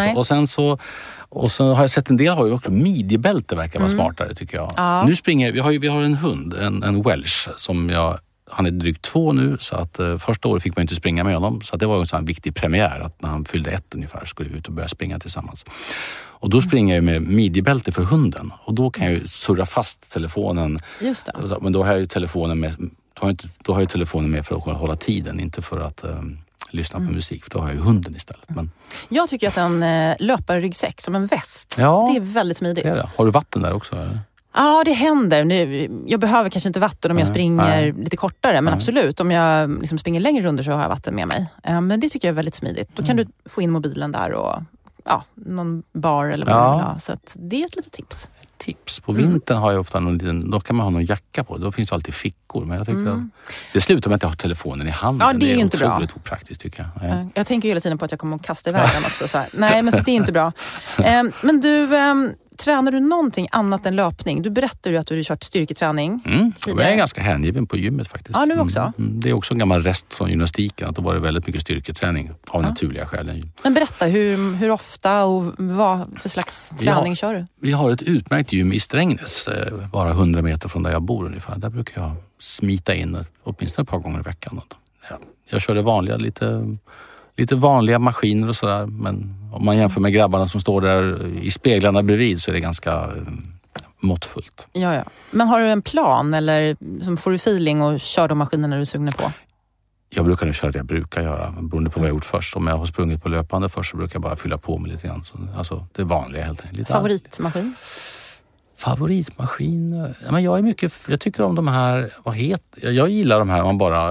Och så har jag sett en del har ju också midjebälte verkar vara smartare tycker jag. Ja. Nu springer vi har en hund, en Welsh som han är drygt 2 nu så att första året fick man inte springa med honom. Så att det var en sån viktig premiär att när han fyllde 1 ungefär skulle vi ut och börja springa tillsammans. Och då springer jag med midjebälte för hunden. Och då kan jag ju surra fast telefonen. Just det. Men då har jag ju telefonen med, då har jag telefonen med för att hålla tiden, inte för att lyssna på musik. För då har jag ju hunden istället. Men... Jag tycker att en löparryggsäck som en väst, det är väldigt smidigt. Det är det. Har du vatten där också? Eller? Ja, det händer. Nu, jag behöver kanske inte vatten om jag springer lite kortare. Men absolut, om jag liksom springer längre runder så har jag vatten med mig. Men det tycker jag är väldigt smidigt. Då kan du få in mobilen där och någon bar eller vad du vill ha. Så att det är ett litet tips. På vintern har jag ofta då kan man ha någon jacka på. Då finns det alltid fickor. Men jag tycker att det slutar med att jag har telefonen i handen. Ja, det är ju inte bra. Otroligt opraktiskt tycker jag. Nej. Jag tänker hela tiden på att jag kommer att kasta iväg den också. Så här. Nej, men så det är inte bra. Men du... Tränar du någonting annat än löpning? Du berättade ju att du har kört styrketräning. Jag är ganska hängiven på gymmet faktiskt. Ja, nu också. Det är också en gammal rest från gymnastiken. Att det var väldigt mycket styrketräning av naturliga skäl. Men berätta, hur ofta och vad för slags träning kör du? Vi har ett utmärkt gym i Strängnäs. Bara 100 meter från där jag bor ungefär. Där brukar jag smita in åtminstone ett par gånger i veckan. Jag kör det vanliga, lite vanliga maskiner och sådär. Men om man jämför med grabbarna som står där i speglarna bredvid så är det ganska måttfullt. Ja. Men har du en plan eller får du feeling och kör de maskinerna du är sugna på? Jag brukar nu köra det jag brukar göra. Beroende på vad jag gjort först. Om jag har sprungit på löpande först så brukar jag bara fylla på med lite grann. Alltså det vanliga helt enkelt. Favoritmaskin? Favoritmaskin? Men jag tycker om de här, jag gillar de här man bara,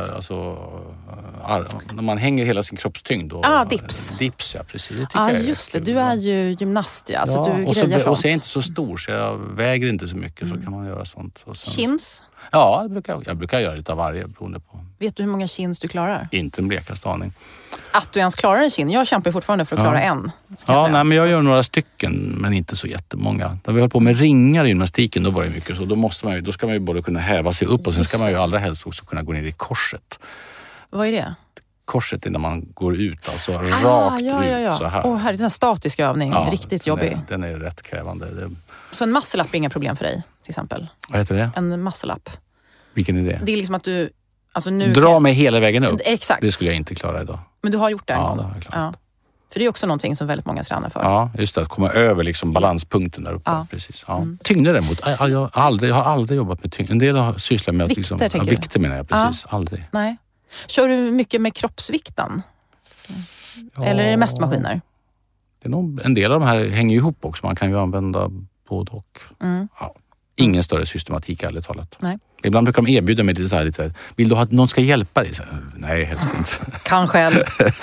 när man hänger hela sin kroppstyngd. Dips. Dips, ja precis. Det just det. Du är ju gymnast, ja. Så du grejer sånt. Och så är jag inte så stor så jag väger inte så mycket så kan man göra sånt. Och sen, chins? Ja, jag brukar göra lite av varje beroende på. Vet du hur många chins du klarar? Inte en blekaste aning. Att du ens klarar en kin. Jag kämpar fortfarande för att klara en. Men jag gör några stycken men inte så jättemånga. När vi höll på med ringar i gymnastiken då var det mycket så. Då ska man ju både kunna häva sig upp och sen ska man ju allra helst också kunna gå ner i korset. Vad är det? Korset är när man går ut, alltså rakt ut så här. Här är en statisk övning, riktigt jobbig. Den är rätt krävande. Så en muscle-up är inga problem för dig, till exempel? Vad heter det? En muscle-up. Vilken är det? Det är liksom att du... Dra mig hela vägen upp. Exakt. Det skulle jag inte klara idag. Men du har gjort det en gång? Ja, det har jag klarat. Ja. För det är också någonting som väldigt många tränar för. Ja, just det. Att komma över liksom balanspunkten där uppe. Ja. Precis. Ja. Tyngder däremot. Jag har aldrig jobbat med tyngder. En del har sysslat med att vikter menar jag. Precis. Aldrig. Nej. Kör du mycket med kroppsvikten? Eller är det mest maskiner? Det är nog, en del av de här hänger ihop också. Man kan ju använda både och. Ingen större systematik ärligt talat. Nej. Ibland brukar de erbjuda mig lite vill du ha att någon ska hjälpa dig? Nej, helst inte. Kan själv.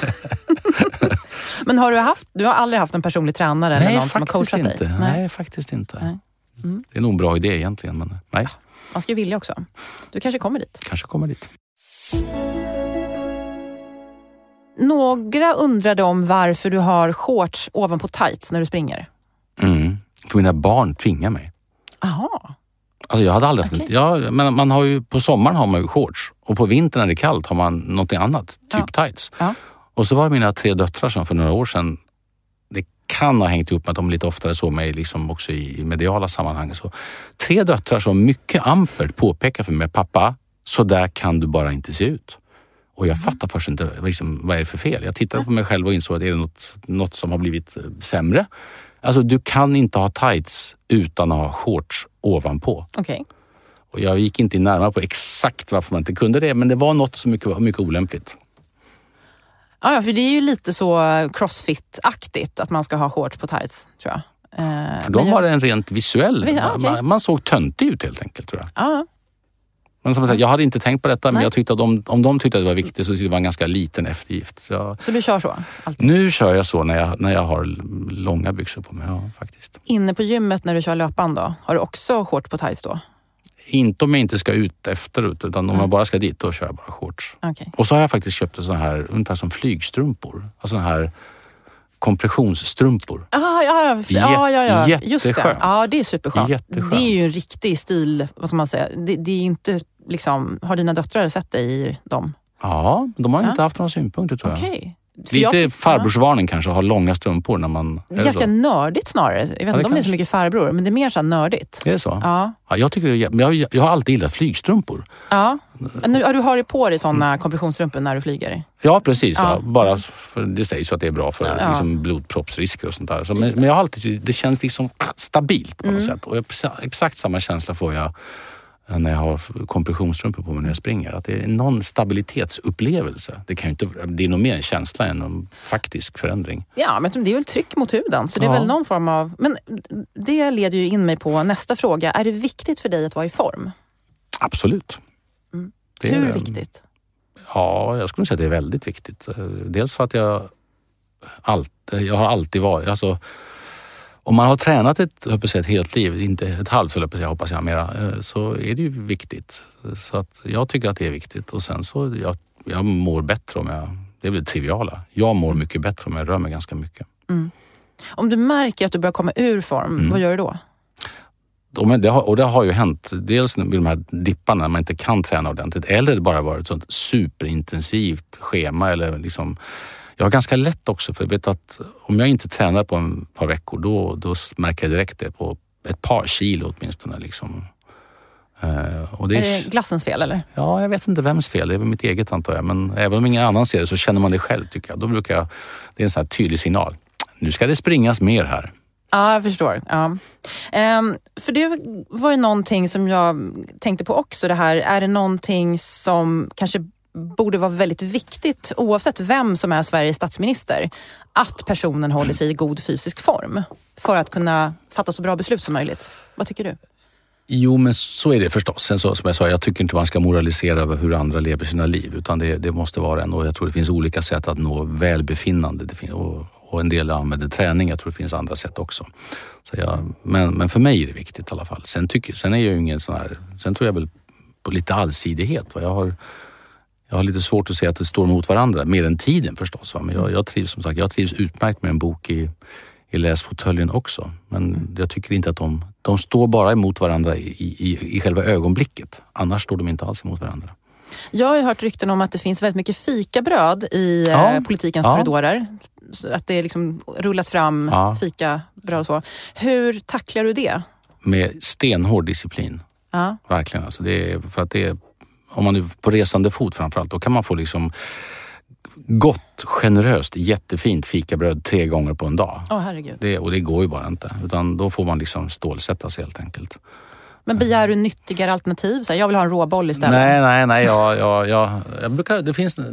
Men du har aldrig haft en personlig tränare eller någon som har coachat inte. dig? Nej, faktiskt inte. Nej. Det är nog en bra idé egentligen, men nej. Man ska ju vilja också. Du kanske kommer dit. Några undrade om varför du har shorts ovanpå tights när du springer. För mina barn tvingar mig. Aha. Alltså jag hade aldrig men man har ju, på sommaren har man ju shorts och på vintern när det är kallt har man något annat, typ tights. Ja. Och så var det mina 3 döttrar som för några år sedan, det kan ha hängt ihop med att de lite oftare såg mig liksom också i mediala sammanhang. Så 3 döttrar som mycket ampert påpekar för mig, pappa, så där kan du bara inte se ut. Och jag fattar först inte liksom, vad är det för fel. Jag tittade på mig själv och insåg att det är något som har blivit sämre. Alltså du kan inte ha tights utan att ha shorts ovanpå. Okej. Och jag gick inte närmare på exakt varför man inte kunde det, men det var något som mycket olämpligt. Ja, för det är ju lite så crossfit-aktigt att man ska ha shorts på tights, tror jag. För de var en rent visuell. Okay. Man såg töntig ut helt enkelt, tror jag. Ja. Men som jag, jag hade inte tänkt på detta, men jag tyckte att om de tyckte att det var viktigt så tyckte det var en ganska liten eftergift. Så du kör så? Alltid. Nu kör jag så när jag har långa byxor på mig, ja, faktiskt. Inne på gymmet när du kör löpan då? Har du också shorts på tights då? Inte om jag inte ska ut efterut, utan om jag bara ska dit, då kör jag bara shorts. Okay. Och så har jag faktiskt köpt en sån här, ungefär som flygstrumpor. Alltså sån här kompressionsstrumpor. Ja. Just det. Jätteskönt. Ja, det är superskönt. Jätteskönt. Det är ju en riktig stil, vad ska man säga. Det är inte liksom, har dina döttrar sett dig i dem? Ja, de har inte haft några synpunkter, tror jag. Okej. Lite farbrorsvarning kanske, att ha långa strumpor när man... Det är ganska nördigt snarare. Jag vet inte om det är så mycket farbror, men det är mer så här nördigt. Det är så? Ja. Ja, jag tycker jag har alltid gillat flygstrumpor. Ja. Nu, du har ju på dig sådana kompressionsstrumpor när du flyger? Ja, precis. Ja. Bara för det sägs ju att det är bra för liksom, blodproppsrisker och sånt där. Så, men jag har alltid, det känns liksom stabilt på något sätt. Och exakt samma känsla får jag när jag har kompressionsstrumpor på mig när jag springer. Att det är någon stabilitetsupplevelse. Det är nog mer en känsla än en faktisk förändring. Ja, men det är väl tryck mot huden. Så det är väl någon form av... Men det leder ju in mig på nästa fråga. Är det viktigt för dig att vara i form? Absolut. Hur viktigt? Ja, jag skulle säga att det är väldigt viktigt. Dels för att jag har alltid varit... Alltså, om man har tränat ett helt liv, inte ett halvt, hoppas jag mera, så är det ju viktigt. Så att jag tycker att det är viktigt. Och sen så, jag mår bättre det blir triviala. Jag mår mycket bättre om jag rör mig ganska mycket. Mm. Om du märker att du börjar komma ur form, vad gör du då? Det har ju hänt, dels vid de här dipparna när man inte kan träna ordentligt, eller det bara varit ett sånt superintensivt schema eller liksom... Jag har ganska lätt också, för jag vet att om jag inte tränar på ett par veckor då märker jag direkt det på ett par kilo åtminstone. Liksom. Och det är det glassens fel eller? Ja, jag vet inte vems fel. Det är väl mitt eget, antar jag. Men även om ingen annan ser det så känner man det själv, tycker jag. Då brukar det är en sån här tydlig signal. Nu ska det springas mer här. Ja, jag förstår. Ja. För det var ju någonting som jag tänkte på också. Det här, är det någonting som kanske borde vara väldigt viktigt, oavsett vem som är Sveriges statsminister, att personen håller sig i god fysisk form för att kunna fatta så bra beslut som möjligt? Vad tycker du? Jo, men så är det förstås. Sen så, som jag sa, jag tycker inte man ska moralisera över hur andra lever sina liv, utan det måste vara en, och jag tror det finns olika sätt att nå välbefinnande. Och en del använder träning, jag tror det finns andra sätt också. Så men för mig är det viktigt i alla fall. Sen är jag ju ingen sån här, sen tror jag väl på lite allsidighet. Jag har lite svårt att säga att det står mot varandra, mer än tiden förstås. Men jag trivs utmärkt med en bok i läsfåtöljen också. Men jag tycker inte att de står bara emot varandra i själva ögonblicket. Annars står de inte alls emot varandra. Jag har ju hört rykten om att det finns väldigt mycket fikabröd i politikens korridorer. Att det liksom rullas fram fikabröd och så. Hur tacklar du det? Med stenhård disciplin. Ja. Verkligen. Alltså det är, för att det är, om man är på resande fot framförallt, då kan man få liksom gott, generöst, jättefint fikabröd 3 gånger på en dag. Herregud. Och det går ju bara inte. Utan då får man liksom stålsätta sig helt enkelt. Men begär du nyttigare alternativ? Så här, jag vill ha en råboll istället. Nej. Jag brukar,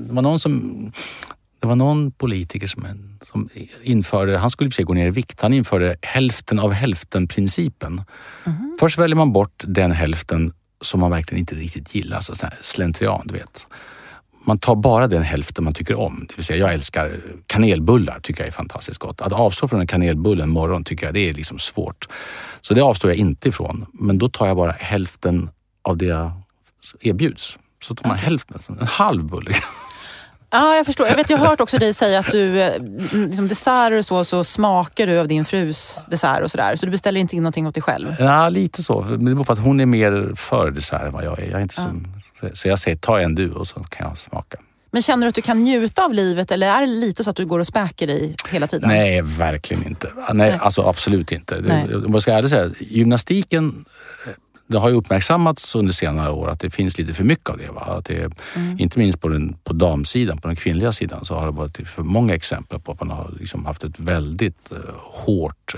det var någon politiker som införde, han skulle i och för sig gå ner i vikt, han införde hälften av hälften-principen. Mm-hmm. Först väljer man bort den hälften som man verkligen inte riktigt gillar, alltså sån här slentrian, du vet. Man tar bara den hälften man tycker om. Det vill säga, jag älskar kanelbullar, tycker jag är fantastiskt gott. Att avstå från en kanelbulle en morgon tycker jag, det är liksom svårt. Så det avstår jag inte ifrån. Men då tar jag bara hälften av det jag erbjuds. Så tar man hälften, en halv bulle. Ja, jag förstår. Jag har hört också dig säga att du, liksom desserter och så smakar du av din frus dessert och sådär. Så du beställer inte in någonting åt dig själv? Ja, lite så. Men det är bara för att hon är mer för dessert än vad jag är. Jag är inte så jag säger, ta en du och så kan jag smaka. Men känner du att du kan njuta av livet, eller är det lite så att du går och späker dig hela tiden? Nej, verkligen inte. Nej. Alltså absolut inte. Jag ska ärligt säga, gymnastiken, det har ju uppmärksammats under senare år att det finns lite för mycket av det. Va? Att det inte minst på damsidan, på den kvinnliga sidan, så har det varit för många exempel på att man har liksom haft ett väldigt hårt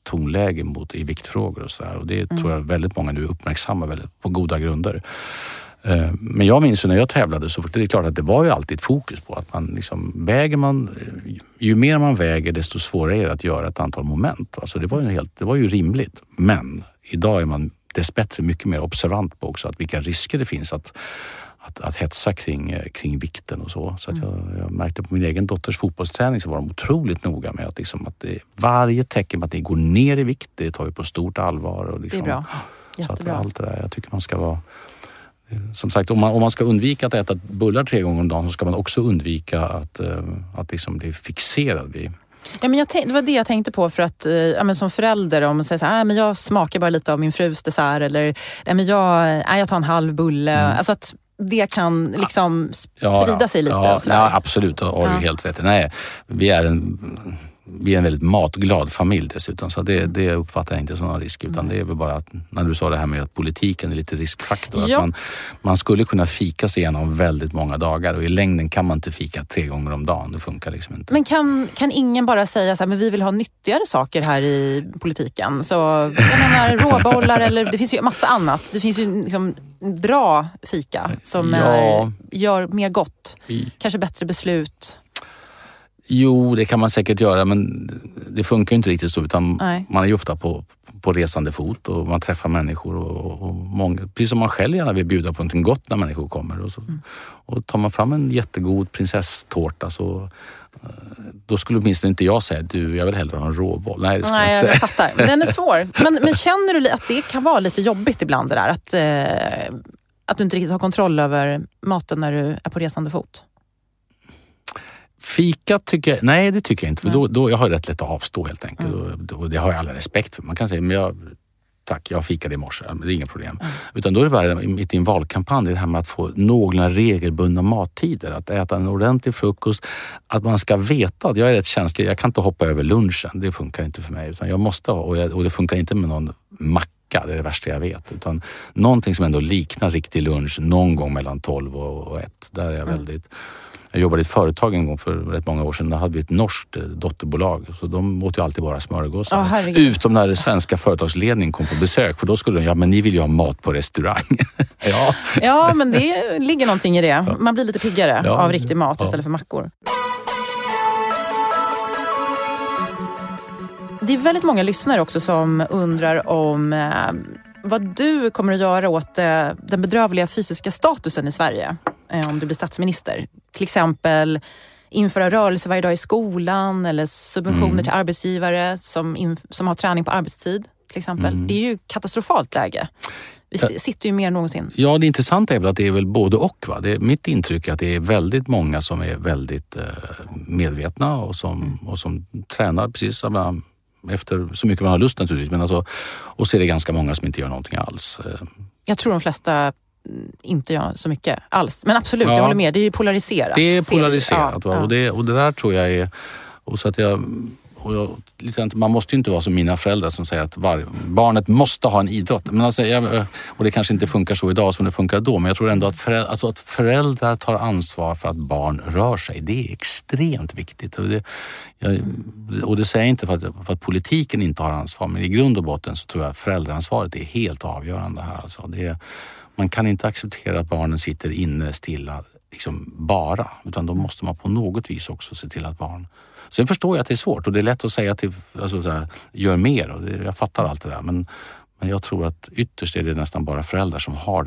tonläge i viktfrågor och sådär. Och det tror jag väldigt många nu uppmärksammar väldigt på goda grunder. Men jag minns när jag tävlade så det är klart att det var ju alltid ett fokus på att man liksom, ju mer man väger desto svårare är det att göra ett antal moment. Alltså det var ju rimligt. Men idag är man dessbättre mycket mer observant på också att vilka risker det finns att hetsa kring vikten och så. Så att jag märkte på min egen dotters fotbollsträning så var de otroligt noga med att, liksom, att varje tecken på att det går ner i vikt, det tar vi på stort allvar. Och liksom, det är bra. Jättebra. Så att allt det där, jag tycker man ska vara... Som sagt, om man ska undvika att äta bullar 3 gånger om dagen så ska man också undvika att liksom bli fixerad vid... Ja, men det var det jag tänkte på för att men som förälder om man säger så här, men jag smakar bara lite av min frus dessert eller men jag tar en halv bulle. Alltså att det kan liksom sprida sig lite. Och sådär. Ja, absolut. Det har du helt rätt. Nej, vi är en väldigt matglad familj dessutom, så det uppfattar jag inte som någon risk, utan det är väl bara att, när du sa det här med att politiken är lite riskfaktor, att man skulle kunna fika sig igenom väldigt många dagar och i längden kan man inte fika 3 gånger om dagen, det funkar liksom inte. Men kan ingen bara säga så här, men vi vill ha nyttigare saker här i politiken, så jag menar råbollar eller det finns ju massa annat, det finns ju liksom bra fika som gör mer gott, kanske bättre beslut. Jo, det kan man säkert göra, men det funkar ju inte riktigt så, utan man är ju ofta på resande fot och man träffar människor och många, precis som man själv gärna vill bjuda på någonting gott när människor kommer. Och tar man fram en jättegod prinsesstårta så då skulle åtminstone inte jag säga jag vill hellre ha en råboll. Nej, jag fattar. Den är svår. Men känner du att det kan vara lite jobbigt ibland det där? Att du inte riktigt har kontroll över maten när du är på resande fot? Fika tycker jag, nej det tycker jag inte, för då jag har rätt lätt att avstå helt enkelt. Och det har jag alla respekt för. Man kan säga, men jag fikade i morse, det är inga problem. Utan då är det värre mitt i en valkampanj, det här med att få några regelbundna mattider, att äta en ordentlig frukost, att man ska veta att jag är rätt känslig, jag kan inte hoppa över lunchen, det funkar inte för mig, utan jag måste ha, och det funkar inte med någon macka, det är det värsta jag vet, utan någonting som ändå liknar riktig lunch någon gång mellan 12 och 1, där är jag väldigt... Jag jobbade i ett företag en gång för rätt många år sedan. Där hade vi ett norskt dotterbolag. Så de åt ju alltid bara smörgåsar. Utom när den svenska företagsledningen kom på besök. För då skulle de, men ni vill ju ha mat på restaurang. Ja, men det ligger någonting i det. Man blir lite piggare av riktig mat istället för mackor. Det är väldigt många lyssnare också som undrar om vad du kommer att göra åt den bedrövliga fysiska statusen i Sverige om du blir statsminister. Till exempel införa rörelse varje dag i skolan eller subventioner till arbetsgivare som har träning på arbetstid till exempel. Det är ju katastrofalt läge. Vi sitter ju mer än någonsin. Ja, det intressanta är väl att det är väl både och. Va? Mitt intryck är att det är väldigt många som är väldigt medvetna och som tränar precis efter så mycket man har lust naturligtvis. Men alltså, och så är det ganska många som inte gör någonting alls. Jag tror de flesta inte gör så mycket alls. Men absolut, jag håller med. Det är ju polariserat. Det är polariserat. Ja. Och det där tror jag är... Och så att man måste ju inte vara som mina föräldrar som säger att barnet måste ha en idrott. Men alltså, och det kanske inte funkar så idag som det funkar då, men jag tror ändå att föräldrar tar ansvar för att barn rör sig. Det är extremt viktigt. Och det säger jag inte för att politiken inte har ansvar, men i grund och botten så tror jag att föräldraansvaret är helt avgörande här. Alltså, man kan inte acceptera att barnen sitter inne stilla liksom bara, utan då måste man på något vis också se till att barn... Sen förstår jag att det är svårt och det är lätt att säga till, alltså så här, gör mer, och jag fattar allt det där, men jag tror att ytterst är det nästan bara föräldrar som har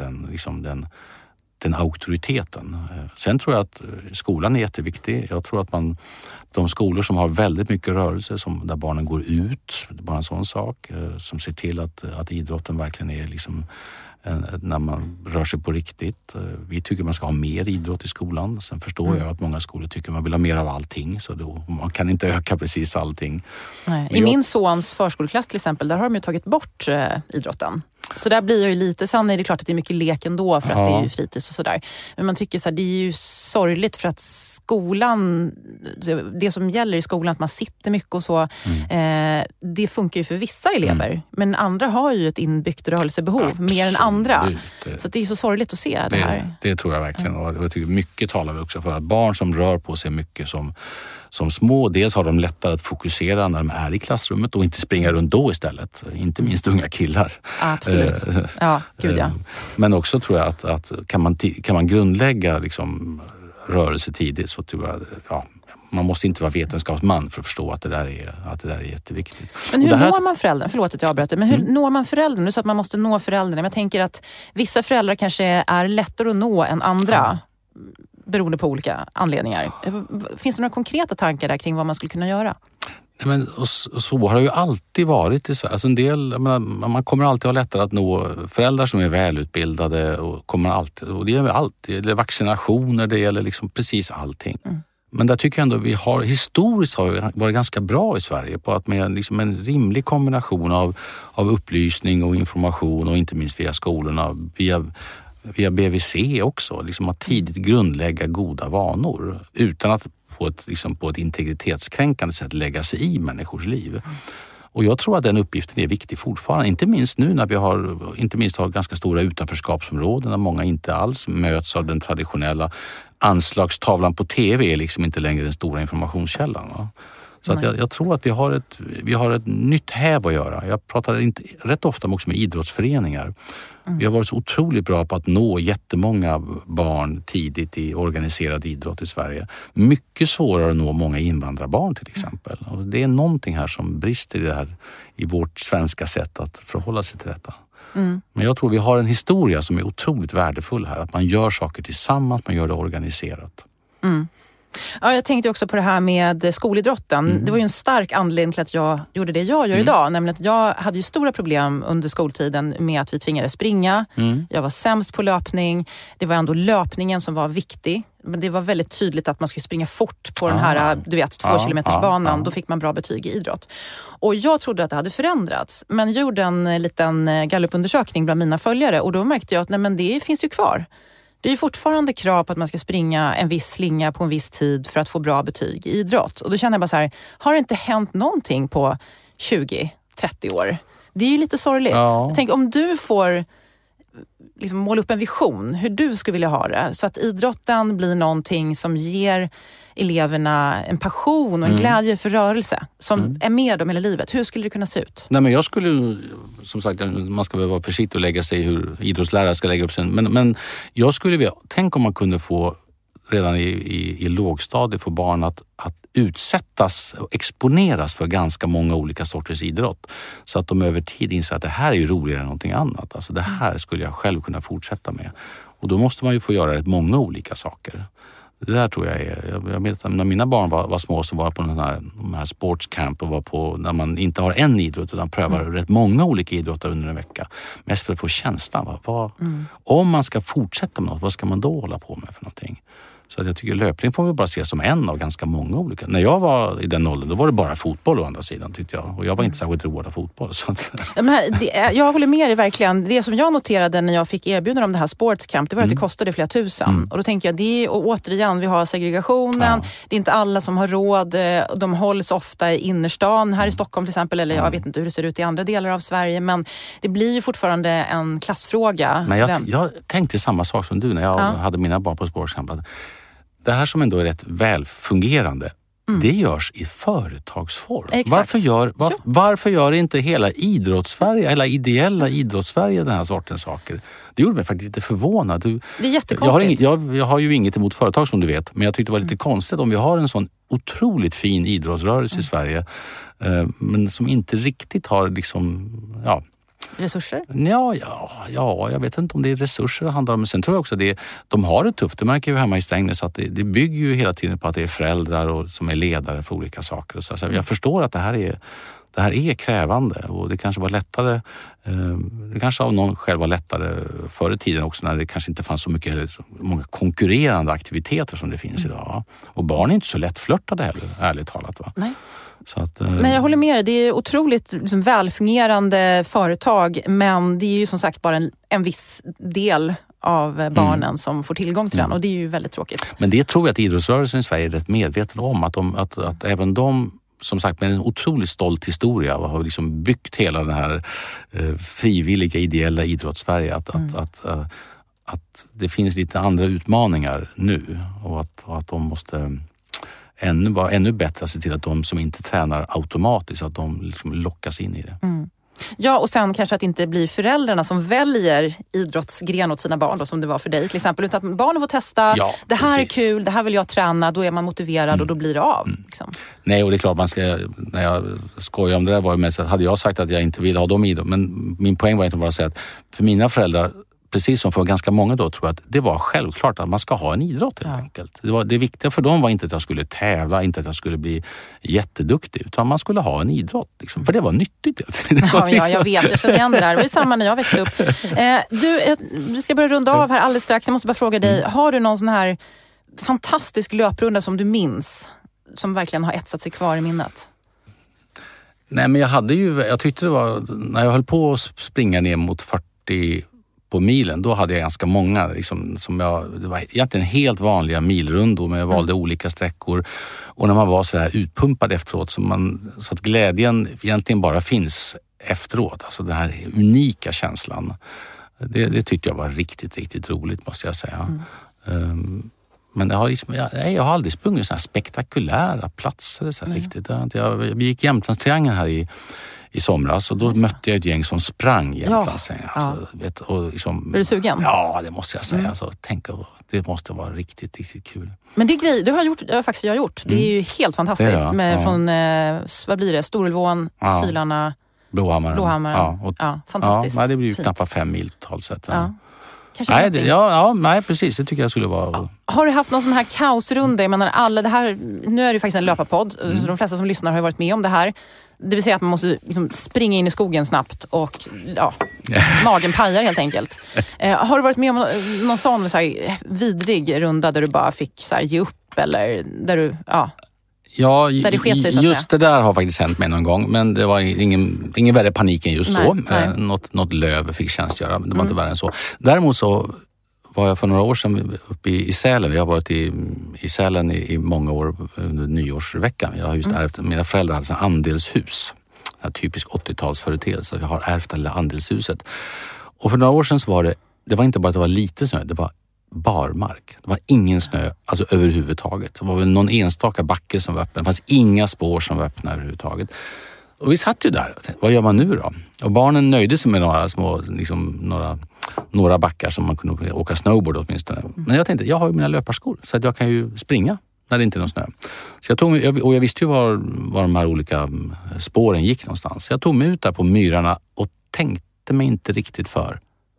den auktoriteten. Sen tror jag att skolan är jätteviktig. Jag tror att de skolor som har väldigt mycket rörelse, där barnen går ut, det är bara en sån sak, som ser till att idrotten verkligen är liksom när man rör sig på riktigt. Vi tycker man ska ha mer idrott i skolan. Sen förstår jag att många skolor tycker man vill ha mer av allting, så då, man kan inte öka precis allting. Nej. I min sons förskoleklass till exempel, där har de ju tagit bort idrotten. Så där blir jag ju lite, sen är det klart att det är mycket lek ändå för att det är ju fritids och sådär. Men man tycker så här, det är ju sorgligt för att skolan, det som gäller i skolan, att man sitter mycket och så, det funkar ju för vissa elever. Men andra har ju ett inbyggt rörelsebehov mer än andra. Så det är så sorgligt att se det här. Det tror jag verkligen. Och jag tycker mycket talar också för att barn som rör på sig mycket, som små. Dels har de lättare att fokusera när de är i klassrummet och inte springa runt då istället. Inte minst unga killar. Absolut. Ja, gud ja. Men också tror jag att kan man grundlägga liksom rörelse tidigt, så tror jag, ja, man måste inte vara vetenskapsman för att förstå att det där är jätteviktigt. Men hur når man föräldern? Förlåt att jag avbröt, men hur når man föräldern? Du sa att man måste nå föräldrarna. Men jag tänker att vissa föräldrar kanske är lättare att nå än andra, beroende på olika anledningar. Finns det några konkreta tankar där kring vad man skulle kunna göra? Men så har det ju alltid varit i Sverige. Alltså man kommer alltid ha lättare att nå föräldrar som är välutbildade, och det gäller alltid. Det gäller vaccinationer, det gäller liksom precis allting. Men där tycker jag ändå vi har historiskt varit ganska bra i Sverige på att med liksom en rimlig kombination av upplysning och information, och inte minst via skolorna, via BVC också, liksom att tidigt grundlägga goda vanor utan att på ett integritetskränkande sätt lägga sig i människors liv. Och jag tror att den uppgiften är viktig fortfarande, inte minst nu när vi har ganska stora utanförskapsområden där många inte alls möts av den traditionella anslagstavlan på TV, är liksom inte längre den stora informationskällan. Va? Så att jag tror att vi har ett nytt häv att göra. Jag pratar rätt ofta också med idrottsföreningar. Vi har varit så otroligt bra på att nå jättemånga barn tidigt i organiserad idrott i Sverige. Mycket svårare att nå många invandrarbarn till exempel. Och det är någonting här som brister i vårt svenska sätt att förhålla sig till detta. Men jag tror vi har en historia som är otroligt värdefull här. Att man gör saker tillsammans, man gör det organiserat. Ja, jag tänkte också på det här med skolidrotten. Det var ju en stark anledning till att jag gjorde det jag gör idag. Nämligen att jag hade ju stora problem under skoltiden med att vi tvingades springa. Jag var sämst på löpning. Det var ändå löpningen som var viktig. Men det var väldigt tydligt att man skulle springa fort på den här, 2-kilometersbanan. Då fick man bra betyg i idrott. Och jag trodde att det hade förändrats. Men jag gjorde en liten gallupundersökning bland mina följare. Och då märkte jag att det finns ju kvar. Det är ju fortfarande krav på att man ska springa en viss slinga på en viss tid för att få bra betyg i idrott. Och då känner jag bara så här, har det inte hänt någonting på 20-30 år? Det är ju lite sorgligt. Ja. Jag tänker, om du får liksom måla upp en vision hur du skulle vilja ha det, så att idrotten blir någonting som ger eleverna en passion och en glädje för rörelse som är med dem hela livet. Hur skulle det kunna se ut? Nej, men jag skulle, som sagt, man ska väl vara försiktig och lägga sig hur idrottslärare ska lägga upp sin. Men jag skulle vilja, tänk om man kunde få redan i lågstadiet för barn att utsättas och exponeras för ganska många olika sorters idrott. Så att de över tid inser att det här är ju roligare än någonting annat. Alltså det här skulle jag själv kunna fortsätta med. Och då måste man ju få göra rätt många olika saker. Det där tror jag är... Jag vet att när mina barn var små så var jag på de här sportscamp och var på när man inte har en idrott utan prövar rätt många olika idrotter under en vecka. Mest för att få känslan. Om man ska fortsätta med något, vad ska man då hålla på med för någonting? Så jag tycker löpning får vi bara se som en av ganska många olika. När jag var i den åldern, då var det bara fotboll å andra sidan tyckte jag. Och jag var inte särskilt road av fotboll. Så att... jag håller med dig verkligen. Det som jag noterade när jag fick erbjudande om det här sportscamp, det var att det kostade flera tusen. Och då tänker jag, och återigen, vi har segregationen. Det är inte alla som har råd. De hålls ofta i innerstan här i Stockholm till exempel. Eller jag vet inte hur det ser ut i andra delar av Sverige. Men det blir ju fortfarande en klassfråga. Men jag tänkte samma sak som du när jag hade mina barn på sportscamp. Det här som ändå är rätt välfungerande, det görs i företagsform. Exakt. Varför gör inte hela idrottssverige, hela ideella idrottssverige den här sortens saker? Det gjorde mig faktiskt lite förvånad. Det är jättekonstigt. Jag har ju inget emot företag som du vet, men jag tyckte det var lite konstigt om vi har en sån otroligt fin idrottsrörelse i Sverige, men som inte riktigt har liksom, resurser? Ja, jag vet inte om det är resurser det handlar om. Men sen tror jag också att de har det tufft. Det märker ju hemma i Strängnäs att det bygger ju hela tiden på att det är föräldrar som är ledare för olika saker. Och så jag förstår att det här är krävande och det kanske var lättare. Det kanske av någon själv var lättare förr i tiden också när det kanske inte fanns så många konkurrerande aktiviteter som det finns idag. Och barn är inte så lättflörtade heller, ärligt talat. Va? Nej. Så att, Nej, jag håller med dig. Det är otroligt välfungerande företag, men det är ju som sagt bara en viss del av barnen som får tillgång till den och det är ju väldigt tråkigt. Men det tror jag att idrottsrörelsen i Sverige är rätt medveten om, att även de som sagt med en otroligt stolt historia och har liksom byggt hela den här frivilliga ideella idrottssverige att det finns lite andra utmaningar nu och att de måste vara ännu bättre att se till att de som inte tränar automatiskt, att de liksom lockas in i det. Ja, och sen kanske att det inte blir föräldrarna som väljer idrottsgren åt sina barn då, som det var för dig till exempel, utan att barnen får testa, det här är kul, det här vill jag träna, då är man motiverad och då blir det av. Liksom. Nej, och det är klart, när jag skojar om det där var det mest att hade jag sagt att jag inte vill ha dem idrott, men min poäng var inte bara att säga att för mina föräldrar, precis som för ganska många då, tror jag att det var självklart att man ska ha en idrott helt enkelt. Det viktiga för dem var inte att jag skulle tävla, inte att jag skulle bli jätteduktig, utan man skulle ha en idrott. Liksom, för det var nyttigt. Ja, jag vet, jag känner igen det där. Det var ju samma när jag växte upp. Vi ska börja runda av här alldeles strax. Jag måste bara fråga dig, har du någon sån här fantastisk löprunda som du minns, som verkligen har etsat sig kvar i minnet? Nej, men jag tyckte det var, när jag höll på att springa ner mot 40 på milen, då hade jag ganska många liksom, det var egentligen helt vanliga milrundor, men jag valde olika sträckor, och när man var så här utpumpad efteråt så att glädjen egentligen bara finns efteråt, alltså den här unika känslan, det tyckte jag var riktigt, riktigt roligt, måste jag säga. Men jag har aldrig sprungit så här spektakulära platser så här, riktigt. Vi gick Jämtlandstriangeln här i somras, och då mötte jag ett gäng som sprang Jämtlandstriangeln. Är du sugen? Ja, det måste jag säga. Alltså, det måste vara riktigt, riktigt kul. Men det är grej, det har jag gjort. Det är ju helt fantastiskt. Från, vad blir det? Storulvån, Sylarna, Blåhammaren. Fantastiskt. Ja, det blir ju knappt 5 mil totalt sett. Ja. Nej, precis. Det tycker jag skulle vara... Har du haft någon sån här kaosrunda? Jag menar, alla det här, nu är det ju faktiskt en löparpodd, så de flesta som lyssnar har ju varit med om det här. Det vill säga att man måste liksom springa in i skogen snabbt och magen pajar helt enkelt. Har du varit med om någon sån så här vidrig runda där du bara fick så här ge upp, eller där du... där det sket sig, så att just det där har faktiskt hänt mig någon gång, men det var ingen värre panik än just så. Något löv fick tjänstgöra, men det var inte värre än så. Däremot så var jag för några år sedan uppe i Sälen. Jag har varit i Sälen i många år under nyårsveckan. Jag har just ärvt, mina föräldrar hade ett andelshus. En typisk 80-talsföreteelse. Jag har ärvt det lilla andelshuset. Och för några år sedan så var det var inte bara att det var lite snö, det var barmark. Det var ingen snö, alltså överhuvudtaget. Det var väl någon enstaka backe som var öppen. Det fanns inga spår som var öppna överhuvudtaget. Och vi satt ju där och tänkte, vad gör man nu då? Och barnen nöjde sig med några små, liksom några backar som man kunde åka snowboard åtminstone. Men jag tänkte, jag har ju mina löparskor så att jag kan ju springa när det inte är någon snö. Så jag visste ju var de här olika spåren gick någonstans. Så jag tog mig ut där på myrarna och tänkte mig inte riktigt för.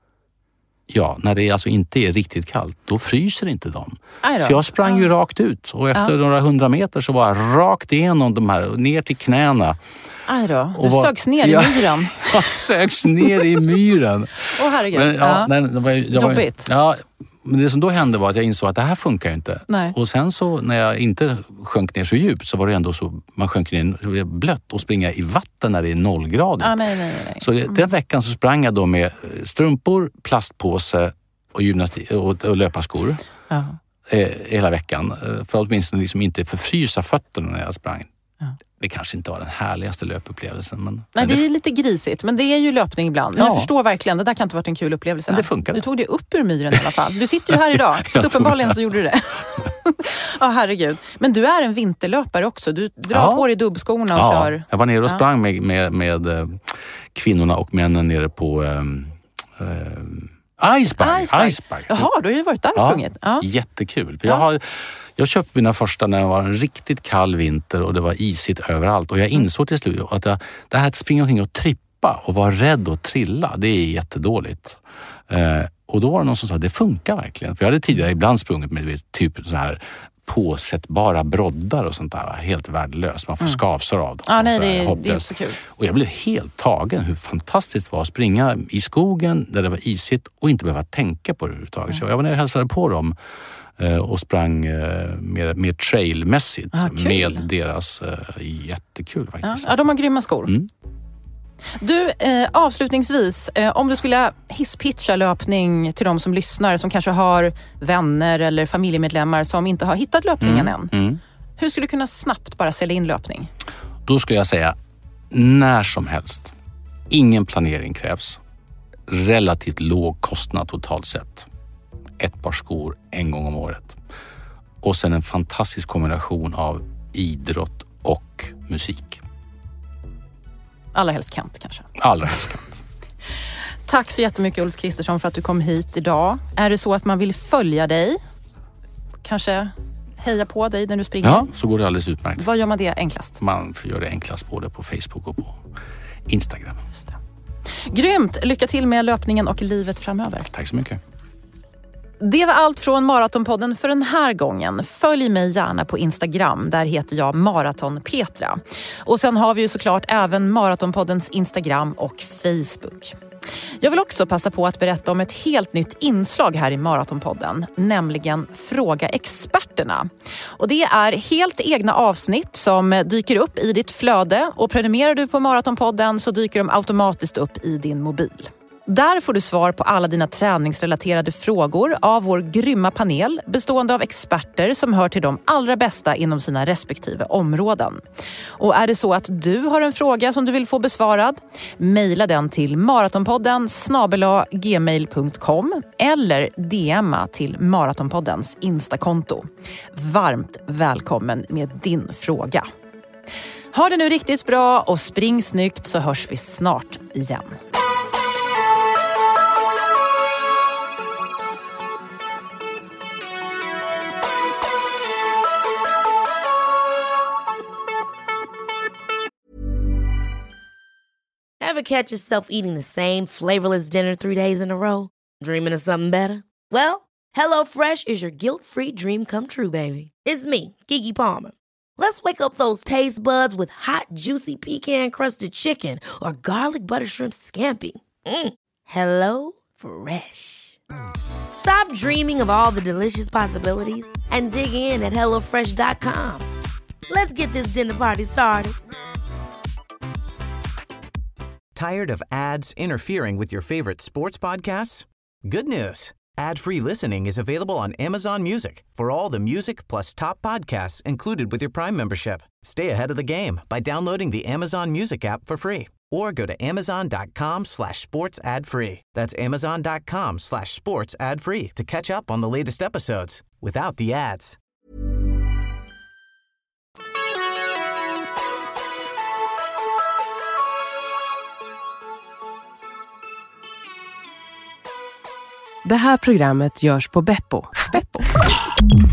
Ja, när det alltså inte är riktigt kallt, då fryser inte de. Så jag sprang ju rakt ut, och efter några 100 meter så var jag rakt igenom de här, ner till knäna. Aj då, du sögs ner i myren. Jag sögs ner i myren. Herregud. Jobbigt. Men det som då hände var att jag insåg att det här funkar ju inte. Nej. Och sen så när jag inte sjönk ner så djupt, så var det ändå så, man sjönk ner blött och springa i vatten när det är 0-gradigt. Nej. Så den veckan så sprang jag då med strumpor, plastpåse och gymnastik och löparskor hela veckan. För att åtminstone liksom inte förfrysa fötterna när jag sprang. Det kanske inte var den härligaste löpupplevelsen. Men det är lite grisigt, men det är ju löpning ibland. Men jag förstår verkligen, det där kan inte varit en kul upplevelse. Men det funkar. Du tog dig upp ur myren i alla fall. Du sitter ju här idag. Uppenbarligen så gjorde du det. Herregud. Men du är en vinterlöpare också. Du drar på dig dubbskorna och kör. Jag var nere och sprang med kvinnorna och männen nere på Iceberg. Jaha, du har ju varit där och sprungit. Jättekul. För jag köpte mina första när det var en riktigt kall vinter och det var isigt överallt. Och jag insåg till slut att det här att springa omkring och trippa och vara rädd och trilla, det är jättedåligt. Och då var det någon som sa att det funkar verkligen. För jag hade tidigare ibland sprungit med typ så här påsättbara broddar och sånt där. Helt värdelöst. Man får skavsår av dem. Nej, det är inte så kul. Och jag blev helt tagen hur fantastiskt det var att springa i skogen där det var isigt och inte behöva tänka på det överhuvudtaget. Så jag var nere och hälsade på dem och sprang mer trailmässigt med deras jättekul faktiskt. Ja, de har grymma skor. Du, avslutningsvis, om du skulle hisspitcha löpning till de som lyssnar, som kanske har vänner eller familjemedlemmar som inte har hittat löpningen än. Hur skulle du kunna snabbt bara sälja in löpning? Då skulle jag säga när som helst. Ingen planering krävs. Relativt låg kostnad totalt sett. Ett par skor en gång om året. Och sen en fantastisk kombination av idrott och musik. Allra helst Kent kanske. Allra helst Kent. Tack så jättemycket Ulf Kristersson för att du kom hit idag. Är det så att man vill följa dig? Kanske heja på dig när du springer? Ja, så går det alldeles utmärkt. Vad gör man det enklast? Man gör det enklast både på Facebook och på Instagram. Just det. Grymt! Lycka till med löpningen och livet framöver. Tack så mycket. Det var allt från Maratonpodden för den här gången. Följ mig gärna på Instagram. Där heter jag Maraton Petra. Och sen har vi ju såklart även Maratonpoddens Instagram och Facebook. Jag vill också passa på att berätta om ett helt nytt inslag här i Maratonpodden, nämligen Fråga experterna. Och det är helt egna avsnitt som dyker upp i ditt flöde, och prenumererar du på Maratonpodden så dyker de automatiskt upp i din mobil. Där får du svar på alla dina träningsrelaterade frågor av vår grymma panel bestående av experter som hör till de allra bästa inom sina respektive områden. Och är det så att du har en fråga som du vill få besvarad, mejla den till maratonpodden@gmail.com eller DMa till Maratonpoddens Instakonto. Varmt välkommen med din fråga. Ha det nu riktigt bra och spring snyggt, så hörs vi snart igen. Ever catch yourself eating the same flavorless dinner 3 days in a row? Dreaming of something better? Well, HelloFresh is your guilt-free dream come true, baby. It's me, Keke Palmer. Let's wake up those taste buds with hot, juicy pecan-crusted chicken or garlic butter shrimp scampi. HelloFresh. Stop dreaming of all the delicious possibilities and dig in at HelloFresh.com. Let's get this dinner party started. Tired of ads interfering with your favorite sports podcasts? Good news. Ad-free listening is available on Amazon Music for all the music plus top podcasts included with your Prime membership. Stay ahead of the game by downloading the Amazon Music app for free or go to amazon.com/sports ad free. That's amazon.com/sports ad free to catch up on the latest episodes without the ads. Det här programmet görs på Beppo.